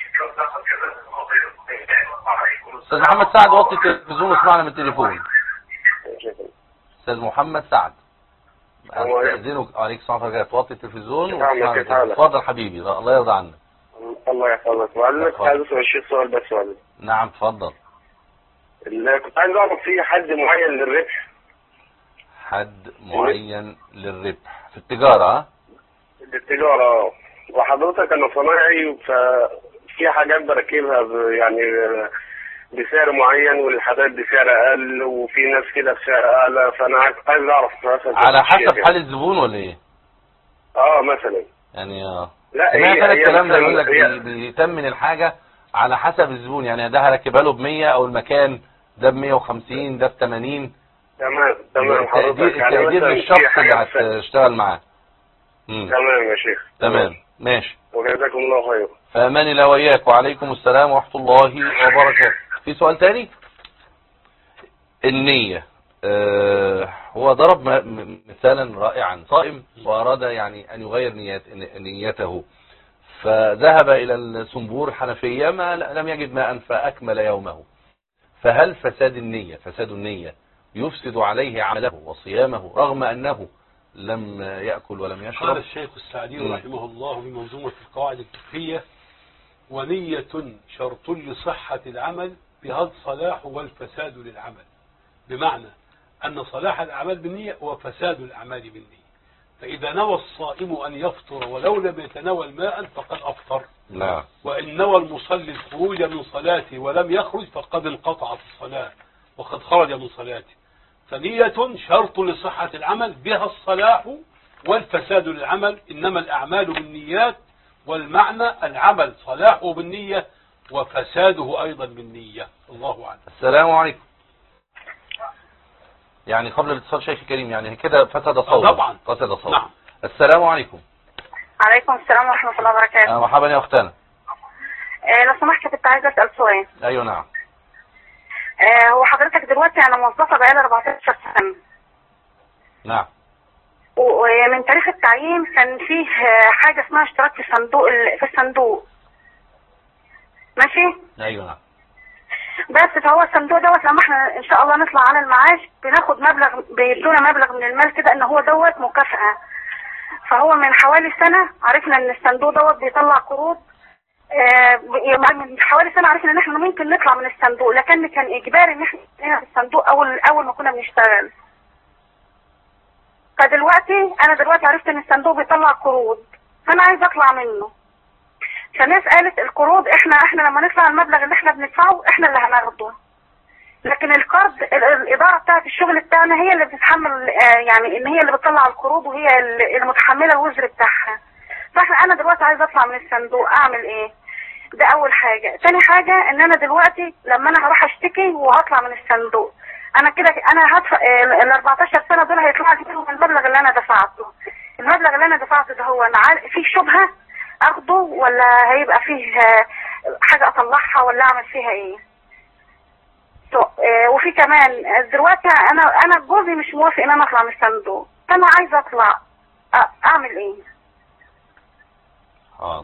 أستاذ محمد سعد، وطي التلفزيون واسمعنا من التليفون. أستاذ محمد سعد، أستأذنك. عليك السلام ورحمة الله وبركاته. وطي التلفزيون واسمعنا. اتفضل حبيبي، الله يرضى عنك. الله يحفظك. وعلمك عايز اسال الشيخ سؤال بس ولا؟ نعم اتفضل. اللي كنت عايز اعرف فيه حد معين للربح. حد معين للربح في التجارة؟ ها؟ في التجارة اه. وحضرتك انا صنايعي، ففي حاجات بركبها يعني بسعر معين، والحاجات بسعر اقل، وفي ناس كده بسعر اعلى، فانا عايز اعرف مثلا على حسب حال الزبون ولا ايه؟ اه مثلا يعني اه لا سمعت هي انا الكلام ده، هي يقول لك هي بيتمن الحاجه على حسب الزبون، يعني ده هركبها له ب مية او المكان ده ب مية وخمسين ده ب تمانين. تمام تمام حضرتك. التقدير للشخص اللي هتشتغل معاه. تمام يا شيخ. تمام ماشي. وجزاكم الله خير. فامان الله واياك. وعليكم السلام ورحمه الله وبركاته. في سؤال تاني؟ النية. آه هو ضرب مثالا رائعا. صائم وأراد يعني أن يغير نيات نيته، فذهب إلى الصنبور الحنفية ما لم يجد ماء فأكمل يومه. فهل فساد النية فساد النية يفسد عليه عمله وصيامه رغم أنه لم يأكل ولم يشرب؟ قال الشيخ السعدي رحمه الله بمنظومة القواعد الفقهية: ونية شرط لصحة العمل بها الصلاح والفساد للعمل. بمعنى أن صلاح الأعمال بالنية وفساد الأعمال بالنية. فإذا نوى الصائم أن يفطر ولو لم يتناول ماء فقد أفطر. نعم. وإن نوى المصلي الخروج من صلاته ولم يخرج فقد انقطعت الصلاة وقد خرج من صلاته. فنية شرط لصحة العمل بها الصلاح والفساد للعمل. إنما الأعمال بالنيات، والمعنى العمل صلاحه بالنية وفساده أيضا بالنية. الله أعلم. السلام عليكم. يعني قبل الاتصال شيخ كريم، يعني كده فسد صوت. طبعا فسد صوت. نعم. السلام عليكم. عليكم السلام ورحمة الله وبركاته. آه مرحبا يا أختنا. آه لو سمحت كنت عايزة أسأل سؤال. أيوة نعم. آه هو حضرتك دلوقتي أنا موظفة بقالي أربعتاشر سنة. نعم. ومن تاريخ التعيين كان فيه حاجة اسمها اشتراك في الصندوق في الصندوق. ماشي؟ أيوة نعم. بس فهو الصندوق دوت لما احنا ان شاء الله نطلع على المعاش بناخد مبلغ، بيدونا مبلغ من المال كده ان هو دوت مكافأة. فهو من حوالي سنة عرفنا ان الصندوق دوت بيطلع قروض. اه من حوالي سنة عرفنا ان احنا ممكن نطلع من الصندوق، لكن كان اجباري ان احنا نطلع في الصندوق اول اول ما كنا بنشتغل. فدلوقتي انا دلوقتي عرفت ان الصندوق بيطلع قروض، فانا عايز اطلع منه. فالناس قالت القروض احنا احنا لما ندفع المبلغ اللي احنا بندفعه احنا اللي هناخده، لكن القرض الاداره بتاعت الشغل بتاعنا هي اللي بتتحمل، اه يعني ان هي اللي بتطلع القروض وهي اللي متحمله الوزر بتاعها. فاحنا انا دلوقتي عايز اطلع من الصندوق، اعمل ايه؟ ده اول حاجه. تاني حاجه ان انا دلوقتي لما انا هروح اشتكي وهطلع من الصندوق، انا كده انا هدفع ال أربعتاشر سنه دول هيطلع لي منهم المبلغ اللي انا دفعته. المبلغ اللي انا دفعته ده هو انا فيه شبهه اخده ولا هيبقى فيه حاجه اطلعها ولا اعمل فيها ايه؟ وفي كمان دلوقتي انا انا جوزي مش موافق ان انا اطلع من الصندوق، فانا عايزه اطلع، اعمل ايه؟ حاضر.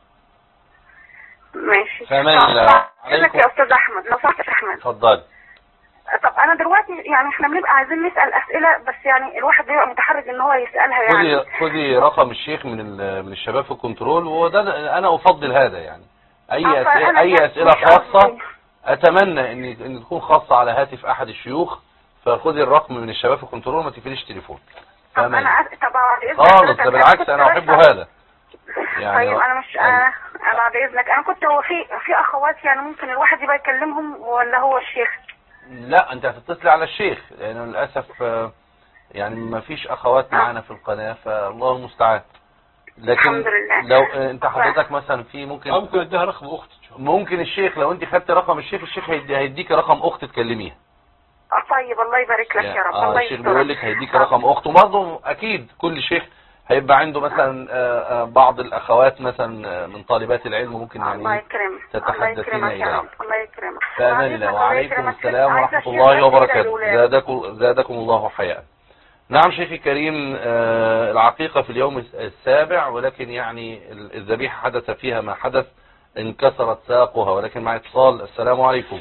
ماشي. فامان الله عليكم يا استاذ احمد لو سمحت. احمد اتفضل. طب انا دلوقتي يعني احنا بنبقى عايزين نسال اسئله، بس يعني الواحد بيبقى متحرج ان هو يسالها. يعني خدي خدي رقم الشيخ من من الشباب في الكنترول، وده انا افضل هذا. يعني اي اسئله اي اسئله خاصه اتمنى ان ان تكون خاصه على هاتف احد الشيوخ، فخدي الرقم من الشباب في كنترول، ما تقفليش تليفون. طب انا أس... طب بعد اذنك خالص، ده بالعكس انا احب هذا يعني. طيب انا مش انا بعد اذنك، انا كنت هو في في اخوات يعني ممكن الواحد يبقى يكلمهم ولا هو الشيخ؟ لا انت هتتصلي على الشيخ، لانه للاسف يعني ما فيش اخوات معانا في القناه، فالله المستعان. لكن الحمد لله. لو انت حضرتك مثلا في ممكن ممكن اديها رقم اختي، ممكن الشيخ لو انت خدت رقم الشيخ، الشيخ هيدي هيديك رقم اخت تكلميها. اه طيب الله يبارك لك يا رب. آه الله الشيخ يسترك. بيقول لك هيديك رقم اخت، وبرضه اكيد كل شيخ هيبقى عنده مثلا آه آه بعض الاخوات مثلا آه من طالبات العلم ممكن يعني الله يكرمك. تتحدثين اليها. الله يكرمك. فامان الله. وعليكم السلام ورحمه الله وبركاته. زادكم زادكم الله حياء. نعم شيخي الكريم، آه العقيقة في اليوم السابع، ولكن يعني الذبيحة حدث فيها ما حدث، انكسرت ساقها، ولكن مع اتصال. السلام عليكم.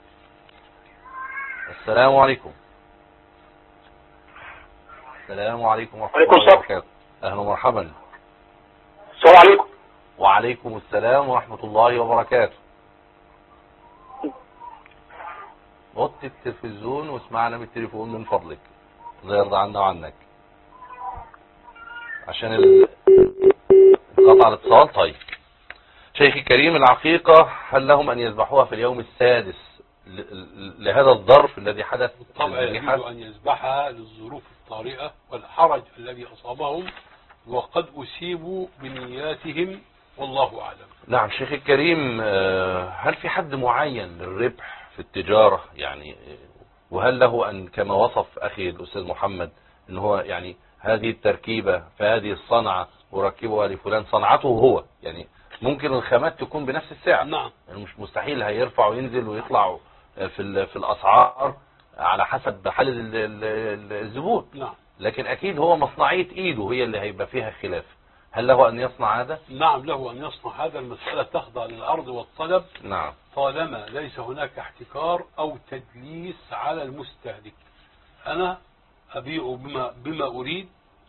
السلام عليكم. السلام عليكم ورحمة الله وبركاته. أهلا ومرحبا. السلام عليكم. وعليكم السلام ورحمة الله وبركاته. وطي التلفزيون واسمعنا بالتليفون من فضلك، الله يرضى عنا وعنك، عشان انقطع الاتصال. طيب شيخي الكريم، العقيقة هل لهم أن يذبحوها في اليوم السادس لهذا الظرف الذي حدث؟ طبعا يجب أن يذبحها للظروف الطارئة والحرج الذي أصابهم، وقد أصيبوا بنياتهم والله أعلم. نعم شيخي الكريم، هل في حد معين للربح في التجارة يعني، وهل له أن كما وصف أخي الأستاذ محمد أن هو يعني هذه التركيبة فهذه الصنعة وركبها لفلان صنعته هو، يعني ممكن الخامات تكون بنفس السعر. نعم. يعني مش مستحيل هيرفع وينزل ويطلع في في الأسعار على حسب حال الزبون. نعم. لكن أكيد هو مصنعية إيده هي اللي هيبقى فيها خلاف. هل له أن يصنع هذا؟ نعم له أن يصنع هذا. المسألة تخضع للعرض والطلب. نعم. طالما ليس هناك احتكار أو تدليس على المستهلك. أنا أبيع بما, بما أريد،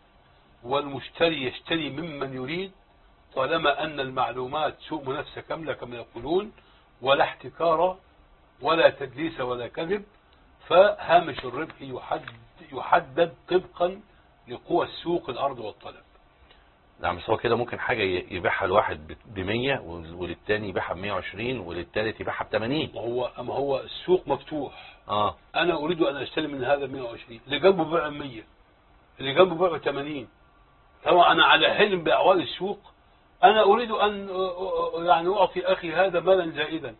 والمشتري يشتري ممن يريد، طالما أن المعلومات سوء منافسة كاملة كما يقولون، ولا احتكار ولا تدليس ولا كذب، فهامش الربح يحدد, يحدد طبقا لقوى السوق الأرض والطلب. نعم بس هو كده ممكن حاجة يبيعها الواحد بمية وللتاني يبيعها بمية وعشرين وللتالت يبيعها بتمانين. هو أما هو السوق مفتوح. آه. أنا أريد أن أشتري من هذا مية وعشرين، اللي جنبه بيع مية، اللي جنبه بيع تمانين. طبعا أنا على حلم بأعوال السوق، أنا أريد أن يعني أعطي أخي هذا مالا زائدا.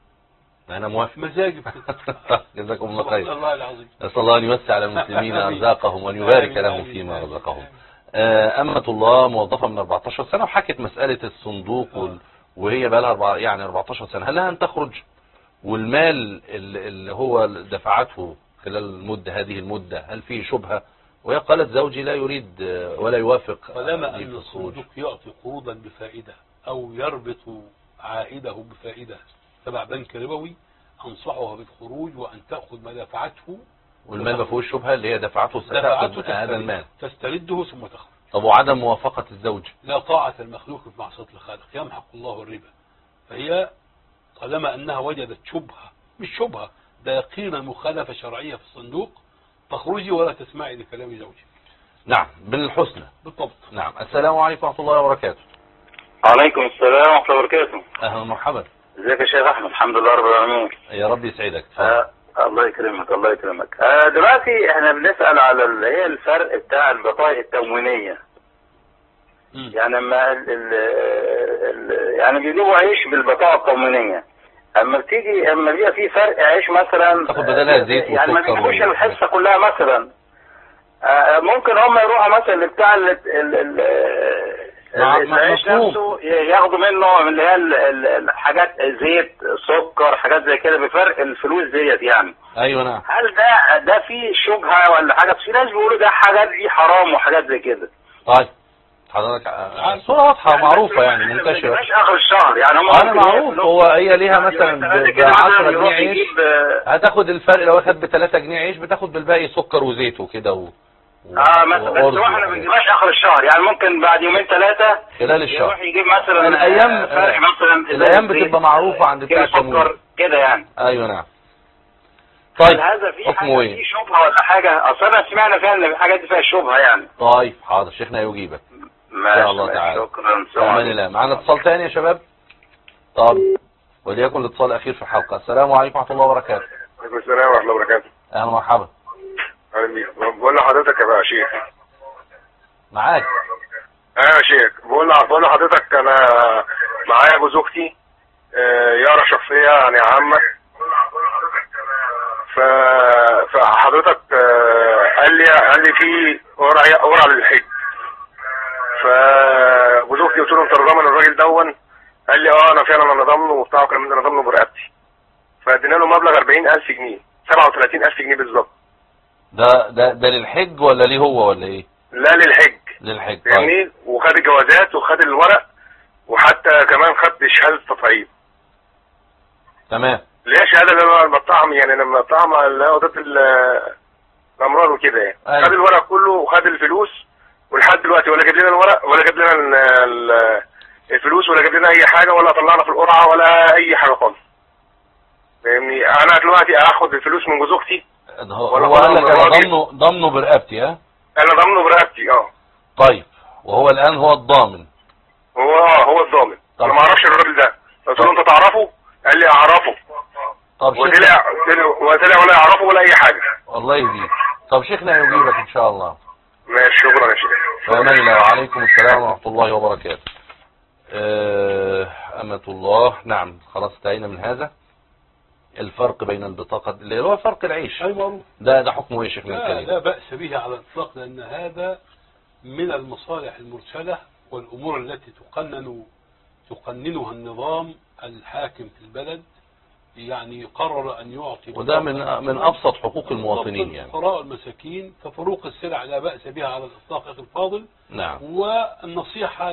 أنا موافق. مزاجي. جزاكم الله خير. الله العظيم. نسأل الله أن يوسع على المسلمين أرزاقهم وأن يبارك لهم فيما رزقهم. أمة الله موظفة من أربعتاشر سنة وحكت مسألة الصندوق وال... وهي بقى لها يعني أربعتاشر سنة، هل لها أن تخرج والمال اللي هو دفعته خلال المدة هذه المدة هل فيه شبهة؟ وهي قالت زوجي لا يريد ولا يوافق. طالما أن الصندوق يعطي قروضا بفائدة أو يربط عائده بفائدة تبع بنك ربوي، أنصحها بالخروج وأن تأخذ ما دفعته، والمال ما فيهوش شبهة اللي هي دفعته ستأخذ هذا المال تسترده ثم تخرج. طب وعدم موافقة الزوج؟ لا طاعة المخلوق في معصية الخالق، يمحق الله الربا. فهي طالما أنها وجدت شبهة، مش شبهة، ده يقينا مخالفة شرعية في الصندوق، تخرجي ولا تسمعي لكلام زوجك. نعم بالحسنى. بالضبط. نعم. السلام عليكم ورحمة الله وبركاته. وعليكم السلام ورحمة الله وبركاته. أهلا ومرحبا. ازيك يا شيخ أحمد؟ الحمد لله رب العالمين. يا رب يسعدك. آه الله يكرمك الله يكرمك. آه دلوقتي احنا بنسأل على اللي هي الفرق بتاع البطائق التموينية. م. يعني اما ال ال ال يعني بيجيبوا عيش بالبطاقة التموينية، اما بتيجي اما بيبقى في فرق عيش مثلا تاخد بدلها زيت يعني ما بيجيبوش الحصة كلها مثلا، آه ممكن هم يروحوا مثلا بتاع ال ال العيش نفسه ياخدوا منه اللي هي الحاجات زيت سكر حاجات زي كده بفرق الفلوس ديت يعني. ايوه نعم. هل ده ده فيه شبهه ولا حاجه؟ في ناس بيقولوا ده حاجات دي حرام وحاجات زي كده. طيب حضرتك الصوره واضحه معروفه يعني منتشره. مش اخر الشهر يعني هم انا معروف هو هي ليها مثلا ب عشرة جنيه عيش هتاخد الفرق، لو اخد ب ثلاثة جنيه عيش بتاخد بالباقي سكر وزيت وكده و... اه مثلا بس احنا ما بنجيبهاش اخر الشهر يعني، ممكن بعد يومين ثلاثه خلال الشهر يروح يجيب مثلا الايام مثلا الايام بتبقى معروفه عند بتاع السكر كده يعني. ايوه نعم. طيب هذا في حكمه حاجة ايه؟ في شبهة ولا حاجة؟ أصل أنا سمعنا فيها إن الحاجات دي فيها شبهة يعني. طيب حاضر، شيخنا يجيبك ان شاء الله تعالى. شكرا. امان الله. معانا اتصال تاني يا شباب؟ طب وليكن الاتصال الاخير في الحلقه. السلام عليكم ورحمه الله وبركاته. وعليكم السلام ورحمه الله وبركاته. اهلا ومرحبا. اهلا بيك. بقول لحضرتك يا بقى شيخ. معاك. ايوه يا شيخ. بقول بقول لحضرتك انا معايا جوز اختي يارا شخصيه يعني عامه. ف فحضرتك قال لي قال لي في قرعه قرعه للحج. فجوز اختي قلت له مترجمه للراجل دون. قال لي اه انا فعلا انا ضامنه وبتاع وكلام من ده، انا ضامنه برقبتي. فادينا له مبلغ أربعين ألف جنيه، سبعة وثلاثين ألف جنيه بالظبط. ده ده ده للحج ولا ليه هو ولا ايه؟ لا للحج. للحج. يعني وخد الجوازات وخد الورق وحتى كمان خد شهاده تطعيم. تمام. اللي هي شهاده اللي انا بطعم يعني انا بطعم اللي هو ضد الامراض وكده يعني. أيوة. خد الورق كله وخد الفلوس ولحد دلوقتي ولا جاب لنا الورق ولا جاب لنا الفلوس ولا جاب لنا اي حاجه ولا طلعنا في القرعه ولا اي حاجه خالص. فاهمني؟ انا دلوقتي اخد الفلوس من جوز اختي. هو قال لك انا ضامنه ضامنه برقبتي. ها؟ انا ضامنه برقبتي اه. طيب وهو الان هو الضامن. هو اه هو الضامن. انا ما اعرفش الراجل ده. قلت له انت تعرفه؟ قال لي اعرفه. طب وطلع وطلع ولا يعرفه ولا اي حاجه. الله يهديك. طب شيخنا يجيبك ان شاء الله. ماشي. شكرا يا شيخ. فأمان الله. وعليكم السلام ورحمه الله وبركاته. أمة الله. نعم خلاص انتهينا من هذا. الفرق بين البطاقة اللي هو فرق العيش. أيوة. ده ده حكمه ايه شيخنا لا الكريم؟ لا بأس به على الإطلاق، لأن هذا من المصالح المرسلة والأمور التي تقنن تقننها النظام الحاكم في البلد. يعني قرر أن يعطي وده من من أبسط حقوق المواطنين يعني. الفقراء والمساكين. ففروق السلع لا بأس بها على الإطلاق أخي الفاضل. نعم. والنصيحة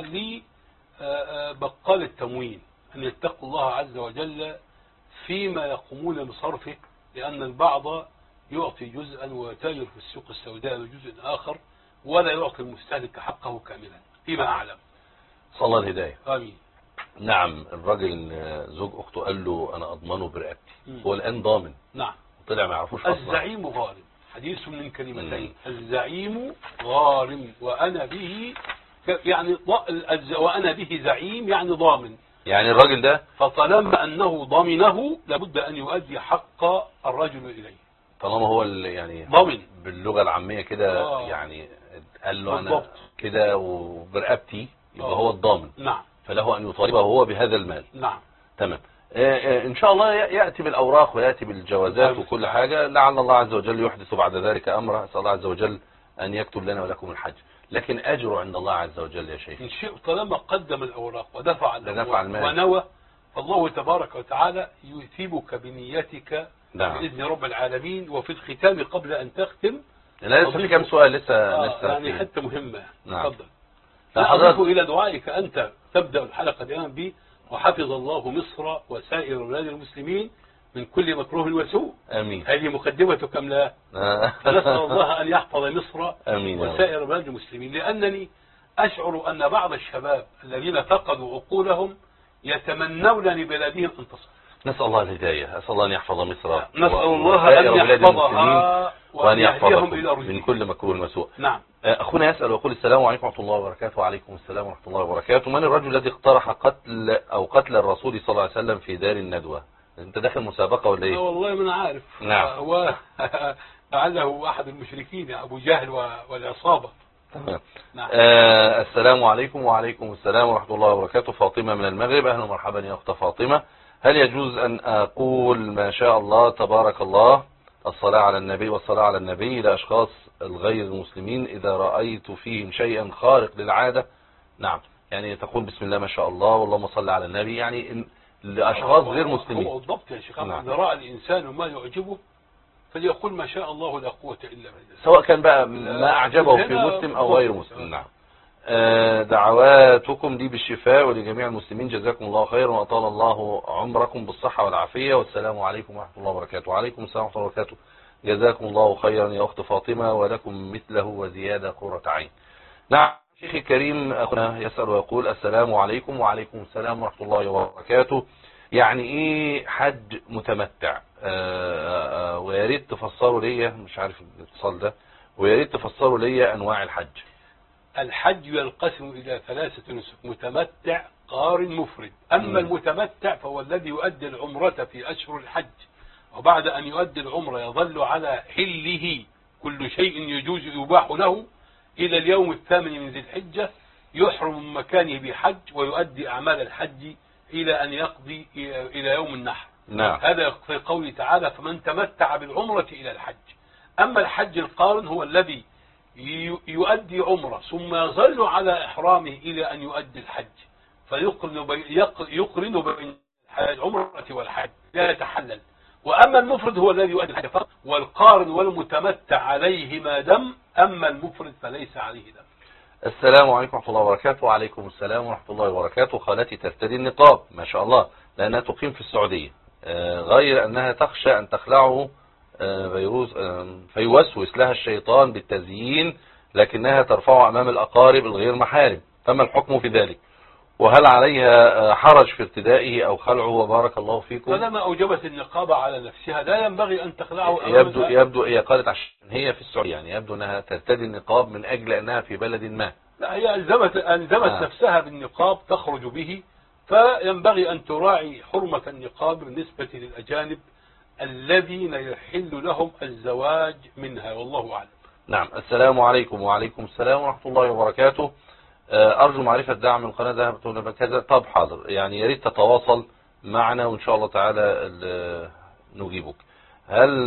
لبقال التموين أن يتقوا الله عز وجل فيما يقومون بصرفه، لأن البعض يعطي جزءا ويتاجر في السوق السوداء بجزء آخر ولا يعطي المستهلك حقه كاملا فيما أعلم. صلى الله الهداية. آمين. نعم. الراجل زوج أخته قال له أنا أضمنه برقبتي. هو الآن ضامن. نعم. طلع ما يعرفوش أصلا. الزعيم غارم. حديث من كلمتين. الزعيم غارم وأنا به يعني وأنا به زعيم يعني ضامن. يعني الراجل ده فطالما أنه ضامنه لابد أن يؤدي حق الرجل إليه. طالما هو يعني ضامن باللغة العامية كده. آه. يعني قال له أنا كده وبرقبتي يبقى آه. هو الضامن. نعم. فله أن يطالبه هو بهذا المال. نعم. تمام. إن شاء الله يأتي بالأوراق ويأتي بالجوازات وكل حاجة. لعل الله عز وجل يحدث بعد ذلك أمره. أسأل الله عز وجل أن يكتب لنا ولكم الحج. لكن أجر عند الله عز وجل يا شيخ. إن شئ طالما قدم الأوراق ودفع المال ونوى فالله تبارك وتعالى يثيبك بنيتك. نعم. بإذن رب العالمين. وفي الختام قبل أن تختم لا لسه في كم سؤال لسه آه لسه يعني حتى مهمة. نعم. تفضل. أضيف إلى دعائك أنت تبدأ الحلقة الآن به وحفظ الله مصر وسائر بلاد المسلمين من كل مكروه وسوء. امين. هذه مقدمتك ام لا؟ فنسأل الله ان يحفظ مصر امين وسائر بلاد المسلمين، لانني اشعر ان بعض الشباب الذين فقدوا عقولهم يتمنون لبلادهم ان تصل. نسأل الله الهداية. اسأل الله ان يحفظ مصر. نسأل الله ان يحفظها وان يحفظكم من كل مكروه وسوء. نعم. اخونا يسأل ويقول السلام عليكم ورحمة الله وبركاته. وعليكم السلام ورحمة الله وبركاته. من الرجل الذي اقترح قتل او قتل الرسول صلى الله عليه وسلم في دار الندوة؟ انت داخل مسابقة ولا ايه؟ والله ما انا عارف. نعم. هو لعله احد المشركين ابو جهل والعصابة. تمام. نعم. آه السلام عليكم. وعليكم السلام ورحمة الله وبركاته. فاطمة من المغرب. اهلا ومرحبا يا اخت فاطمة. هل يجوز ان اقول ما شاء الله تبارك الله الصلاة على النبي والصلاة على النبي لاشخاص الغير المسلمين اذا رأيت فيهم شيئا خارق للعادة؟ نعم. يعني تقول بسم الله ما شاء الله واللهم صل على النبي يعني لأشخاص غير مسلمين. هو بالضبط يا شيخ. نعم. إذا رأى الإنسان ما يعجبه فليقول ما شاء الله لا قوة إلا بالله، سواء كان بقى ما أعجبه في مسلم أو غير مسلم. نعم. آه دعواتكم دي بالشفاء ولجميع المسلمين. جزاكم الله خير وأطال الله عمركم بالصحة والعافية. والسلام عليكم ورحمة الله وبركاته. وعليكم السلام ورحمة الله وبركاته. جزاكم الله خيرا يا أخت فاطمة ولكم مثله وزيادة قرة عين. نعم. شيخي الكريم أخونا يسأل ويقول السلام عليكم. وعليكم السلام ورحمة الله وبركاته. يعني ايه حج متمتع؟ آه، آه، ويا ريت تفسروا ليا، مش عارف الاتصال ده، ويا ريت تفسروا ليا انواع الحج. الحج ينقسم إلى ثلاثة نسك: متمتع، قارن، مفرد. أما مم. المتمتع فهو الذي يؤدي العمرة في أشهر الحج، وبعد أن يؤدي العمرة يظل على حله، كل شيء يجوز يباح له إلى اليوم الثامن من ذي الحجة، يحرم من مكانه بحج ويؤدي أعمال الحج إلى أن يقضي إلى يوم النحر. نعم. هذا في قوله تعالى: فمن تمتع بالعمرة إلى الحج. أما الحج القارن هو الذي يؤدي عمره ثم يظل على إحرامه إلى أن يؤدي الحج، فيقرن بين يقرن بين العمرة والحج، لا يتحلل. وأما المفرد هو الذي يؤدي الحج فقط، والقارن والمتمتع عليهما دم، أما المفرد فليس عليه دم. السلام عليكم ورحمة الله وبركاته. وعليكم السلام ورحمة الله وبركاته. خالتي ترتدي النقاب ما شاء الله لأنها تقيم في السعودية، غير أنها تخشى أن تخلعه فيروز فيوسوس لها الشيطان بالتزيين، لكنها ترفعه أمام الأقارب الغير محارم، فما الحكم في ذلك؟ وهل عليها حرج في ارتدائه أو خلعه؟ وبارك الله فيكم. فلما أوجبت النقابة على نفسها لا ينبغي أن تخلعه. يبدو يبدو هي قالت عشان هي في السعودية، يعني يبدو أنها ترتدي النقاب من أجل أنها في بلد ما. لا، هي ألزمت ألزمت آه. نفسها بالنقاب تخرج به، فينبغي أن تراعي حرمة النقاب بالنسبة للأجانب الذين يحل لهم الزواج منها، والله أعلم. نعم. السلام عليكم. وعليكم السلام ورحمة الله وبركاته. أرجو معرفة دعم القناة ذهبت كذا. طب حاضر، يعني يا ريت تتواصل معنا وإن شاء الله تعالى نجيبك. هل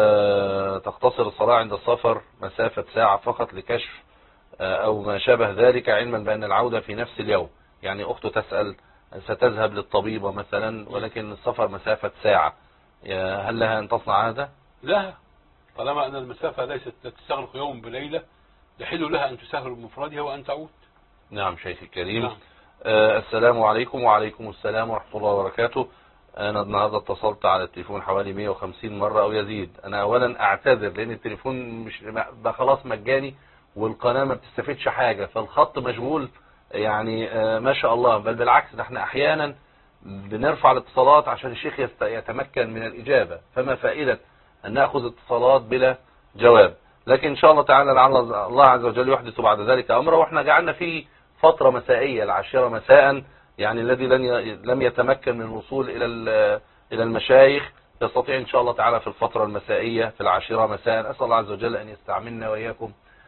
تقتصر الصلاة عند السفر مسافة ساعة فقط لكشف أو ما شابه ذلك، علما بأن العودة في نفس اليوم؟ يعني أخته تسأل ستذهب للطبيبة مثلا ولكن السفر مسافة ساعة، هل لها أن تصنع هذا؟ لا، طالما أن المسافة ليست تستغرق يوم بليلة يحل لها أن تسافر بمفردها وأن تعود. نعم شيخي الكريم. نعم. آه السلام عليكم. وعليكم السلام ورحمة الله وبركاته. أنا النهارده اتصلت على التليفون حوالي مئة وخمسين مرة أو يزيد. أنا أولا أعتذر لأن التليفون مش بقى خلاص مجاني والقناة ما بتستفيدش حاجة، فالخط مشغول يعني آه ما شاء الله، بل بالعكس ده احنا أحيانا بنرفع الاتصالات عشان الشيخ يتمكن من الإجابة، فما فائدة أن نأخذ اتصالات بلا جواب. لكن إن شاء الله تعالى لعل الله عز وجل يحدث بعد ذلك أمره، وإحنا جعلنا فيه فترة مسائية العاشرة مساء، يعني الذي لم يتمكن من الوصول إلى إلى المشايخ يستطيع إن شاء الله تعالى في الفترة المسائية في العاشرة مساء. أسأل الله عز وجل أن يستعملنا وإياكم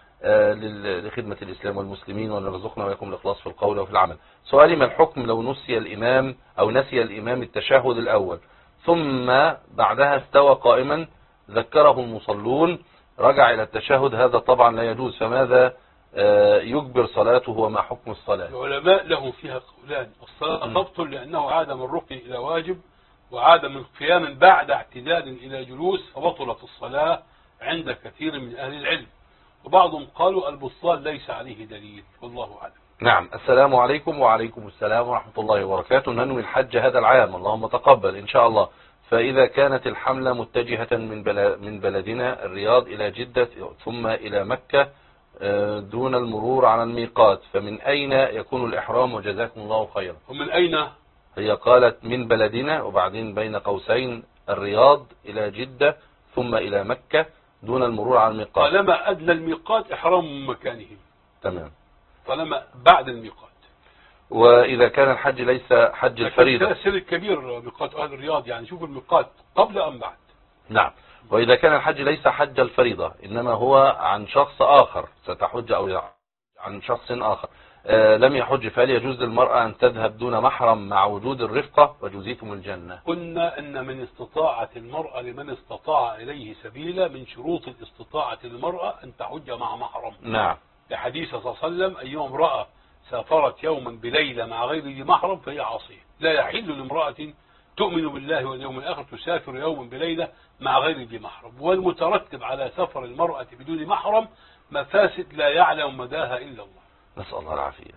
لخدمة الإسلام والمسلمين، وأن يرزقنا وإياكم الإخلاص في القول وفي العمل. سؤالي: ما الحكم لو نسي الإمام أو نسي الإمام التشهد الأول ثم بعدها استوى قائما ذكره المصلون رجع إلى التشهد؟ هذا طبعا لا يجوز، فماذا يجبر صلاته وما حكم الصلاة؟ العلماء لهم فيها قولان. الصلاة تبطل لأنه عاد من ركن إلى واجب وعاد من قيام بعد اعتدال إلى جلوس، فبطلت الصلاة عند كثير من أهل العلم، وبعضهم قالوا البطلان ليس عليه دليل، والله أعلم. نعم. السلام عليكم. وعليكم السلام ورحمة الله وبركاته. ننوي الحج هذا العام، اللهم تقبل إن شاء الله. فإذا كانت الحملة متجهة من من بلدنا الرياض إلى جدة ثم إلى مكة دون المرور على الميقات، فمن أين يكون الإحرام؟ وجزاكم الله خيرا. ومن أين؟ هي قالت من بلدنا وبعدين بين قوسين الرياض إلى جدة ثم إلى مكة دون المرور على الميقات. طالما أدنى الميقات إحرام من مكانه. تمام. طالما بعد الميقات. وإذا كان الحج ليس حج الفريضة. السر الكبير ميقات أهل الرياض، يعني شوف الميقات قبل أم بعد. نعم. وإذا كان الحج ليس حج الفريضة إنما هو عن شخص آخر ستحج أو عن شخص آخر آه لم يحج، فهل يجوز للمرأة أن تذهب دون محرم مع وجود الرفقة؟ وجزيتم الجنة. قلنا أن من استطاعة المرأة لمن استطاع إليه سبيلا، من شروط الاستطاعة للمرأة أن تحج مع محرم. نعم. لحديث صلى الله عليه وسلم: أيها امرأة سافرت يوما بليلة مع غير ذي محرم فهي عاصية. لا يحل لامرأة تؤمن بالله واليوم الآخر تسافر يوما بليلة مع غير ذي محرم. والمترتب على سفر المرأة بدون محرم مفاسد لا يعلم مداها إلا الله. نسأل الله العافية.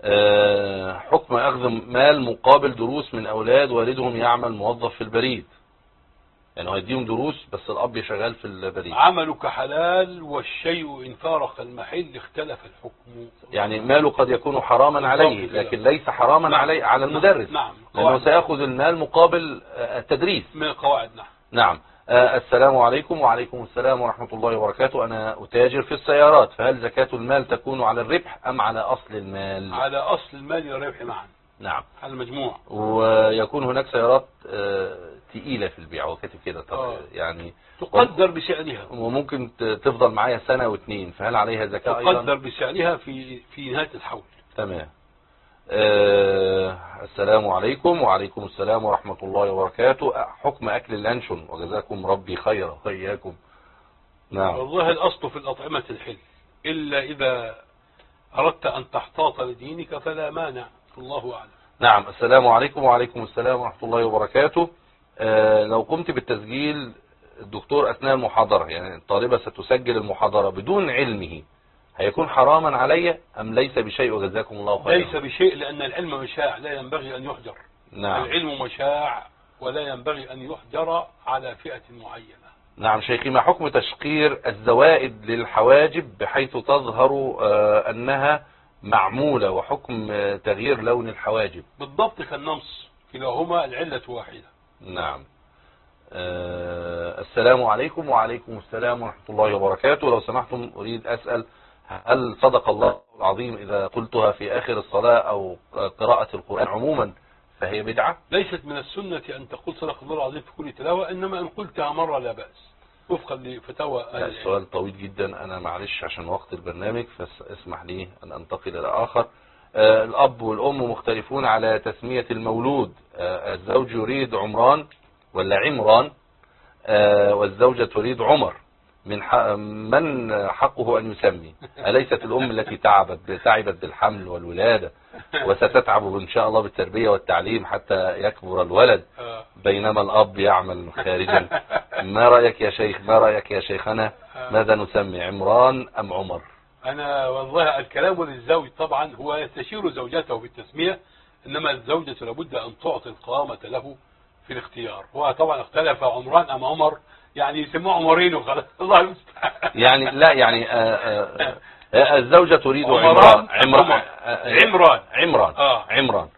أه حكم أخذ مال مقابل دروس من أولاد والدهم يعمل موظف في البريد. يعني هو يديهم دروس بس الاب شغال في البريد. عملك حلال والشيء ان فارق المحل اختلف الحكم. يعني ماله قد يكون حراما عليه لكن ليس حراما نعم. عليه على المدرس. نعم. لانه سيأخذ المال مقابل التدريس من القواعد. نعم. نعم. آه السلام عليكم. وعليكم السلام ورحمة الله وبركاته. أنا أتاجر في السيارات، فهل زكاة المال تكون على الربح أم على أصل المال؟ على أصل المال والربح معا. نعم. على المجموع. ويكون هناك سيارات آه تقيلة في البيع، وكاتب كده طبعا يعني تقدر بسعرها وممكن تفضل معايا سنة واثنين، فهل عليها زكاة أيضا؟ تقدر بسعرها في في نهاية الحول. تمام. آه السلام عليكم. وعليكم السلام ورحمة الله وبركاته. حكم أكل اللانشون وجزاكم ربي خيرا وإياكم. نعم. والله الأصل في الأطعمة الحل إلا إذا أردت أن تحتاط لدينك فلا مانع، الله أعلم. نعم. السلام عليكم. وعليكم السلام ورحمة الله وبركاته. آه لو قمت بالتسجيل الدكتور أثناء المحاضرة، يعني الطالبة ستسجل المحاضرة بدون علمه، هيكون حراما علي أم ليس بشيء وجزاكم الله خيرا؟ ليس بشيء، لأن العلم مشاع لا ينبغي أن يحجر. نعم. العلم مشاع ولا ينبغي أن يحجر على فئة معينة. نعم شيخي، ما حكم تشقير الزوائد للحواجب بحيث تظهر آه أنها معمولة، وحكم آه تغيير لون الحواجب؟ بالضبط كالنمص، كلاهما العلة واحدة. نعم. آه السلام عليكم. وعليكم السلام ورحمة الله وبركاته. لو سمحتم أريد أسأل، هل صدق الله العظيم إذا قلتها في آخر الصلاة أو قراءة القرآن عموما فهي بدعة؟ ليست من السنة أن تقول صدق الله العظيم في كل تلاوة، إنما أن قلتها مرة لا بأس وفقا لفتاوى. السؤال طويل جدا، أنا معلش عشان وقت البرنامج فاسمح لي أن أنتقل إلى آخر. آه الأب والأم مختلفون على تسمية المولود، آه الزوج يريد عمران ولا عمران، آه والزوجة تريد عمر، من حق من حقه أن يسمي؟ أليست الأم التي تعبت تعبت بالحمل والولادة وستتعب إن شاء الله بالتربية والتعليم حتى يكبر الولد، بينما الأب يعمل خارجا؟ ما رأيك يا شيخ؟ ما رأيك يا شيخنا؟ ماذا نسمي، عمران أم عمر؟ أنا والله الكلام للزوج طبعا، هو يستشير زوجته في التسمية، إنما الزوجة لابد أن تعطي القوامة له في الاختيار. هو طبعا اختلف عمران أم عمر، يعني يسموه عمرين وخلاص، الله المستعان. يعني لا يعني آآ آآ الزوجة تريد عمران عمران عمران عمران آه. عمران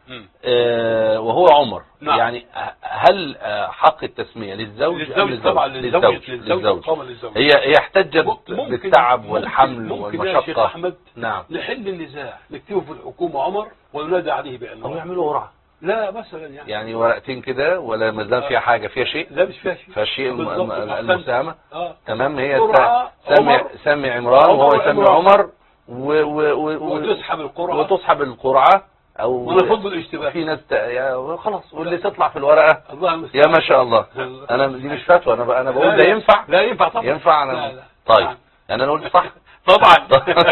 آه وهو عمر. نعم. يعني هل حق التسمية للزوج للزوج أم طبعا للزوج؟ للزوج, للزوج. للزوج. هي هي احتجت بالتعب والحمل ممكن والمشقة. يا شيخ أحمد نعم. نحل النزاع، نكتبه في الحكومة عمر وننادى عليه بعمران، أو يعملوا قرعة. لا مثلا يعني يعني ورقتين كده ولا مازال فيها حاجة، فيها شيء؟ لا مش فيها شيء. فيها شيء المساهمة. آه. تمام. هي سمي سمي عمران وهو يسمي عمر و و و وتسحب القرعة وتسحب القرعة او ونفض الاشتباه في ناس ت... خلاص، واللي تطلع في الورقة الله يا ما شاء الله. انا دي مش فتوى، انا ب... انا بقول ده ينفع. لا ينفع طبعا. ينفع انا لا لا. طيب يعني انا قلت صح طبعا.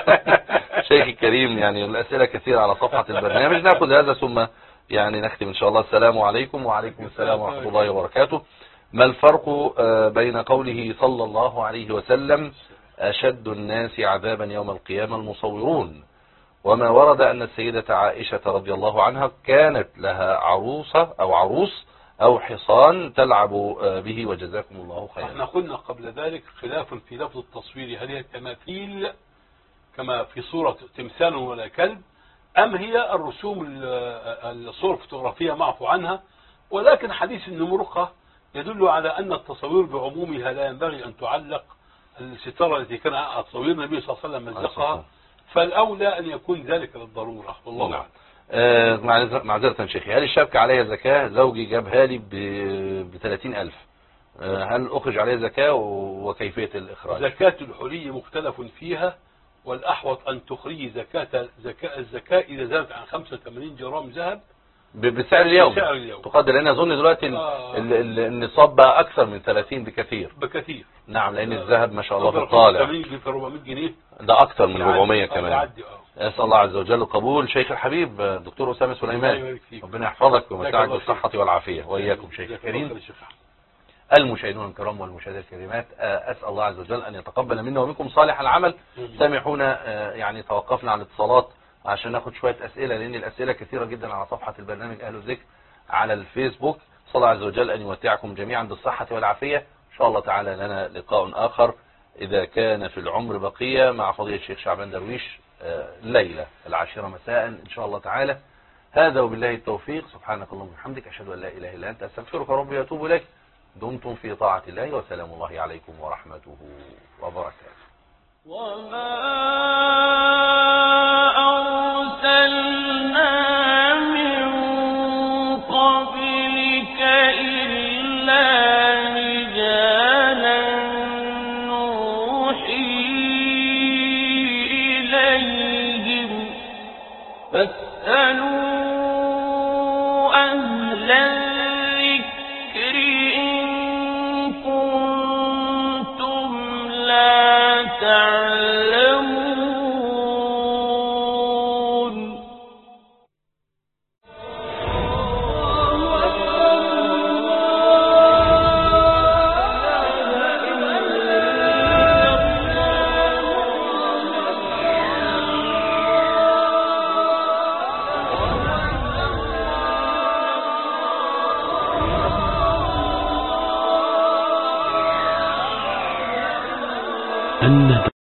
شيخ الكريم، يعني الاسئلة كثيرة على صفحة البرنامج، ناخذ هذا ثم يعني نختم إن شاء الله. السلام عليكم. وعليكم السلام ورحمة الله وبركاته. ما الفرق بين قوله صلى الله عليه وسلم أشد الناس عذابا يوم القيامة المصورون، وما ورد أن السيدة عائشة رضي الله عنها كانت لها عروسة أو عروس أو حصان تلعب به، وجزاكم الله خيرا؟ احنا قلنا قبل ذلك خلاف في لفظ التصوير، هل هي تماثيل كما في صورة تمثال ولا كلب، أم هي الرسوم الصور الفوتوغرافية معفو عنها؟ ولكن حديث النمرقة يدل على أن التصوير بعمومها لا ينبغي أن تعلق الستارة التي كان تصوير النبي صلى الله عليه وسلم مزقها، فالأولى أن يكون ذلك للضرورة والله أعلم. آه معذرة شيخي، هل الشبكة عليها زكاة؟ زوجي جابها لي ب ثلاثين ألف، آه هل أخرج عليها زكاة وكيفية الإخراج؟ زكاة الحلي مختلف فيها، والأحوط أن تخرجي زكاة زكاة الزكاة إذا زادت عن خمسة وثمانين جرام ذهب بسعر اليوم. بسعر اليوم تقدر، لأن أظن دلوقتي آه. النصاب بقى أكثر من ثلاثين بكثير بكثير. نعم، لأن الذهب ما شاء الله في الطالع في أربعمائة جنيه، ده أكثر من أربعمائة كمان. يعدي. أسأل الله عز وجل القبول. شيخ الحبيب دكتور أسامة سليمان، ربنا يحفظك ويمتعك بالصحة والعافية وإياكم. شيخ الكريم، المشاهدون الكرام والمشاهدات الكريمات، أسأل الله عز وجل أن يتقبل منا ومنكم صالح العمل. سامحونا يعني توقفنا عن الاتصالات عشان ناخد شوية أسئلة، لأن الأسئلة كثيرة جدا على صفحة البرنامج أهل الذكر على الفيسبوك، صلى الله عز وجل أن يمتعكم جميعا بالصحة والعافية. إن شاء الله تعالى لنا لقاء آخر إذا كان في العمر بقية مع فضيلة الشيخ شعبان درويش الليلة العاشرة مساء إن شاء الله تعالى. هذا وبالله التوفيق. سبحانك اللهم وبحمدك أشهد أن لا إله إلا أنت أستغفرك ربي وأتوب إليك. دمتم في طاعة الله وسلام الله عليكم ورحمته وبركاته. وما أرسلنا من قبلك إلا رجالا نوحي إليهم فاسألوا أهل الذكر إن كنتم لا تعلمون. الندى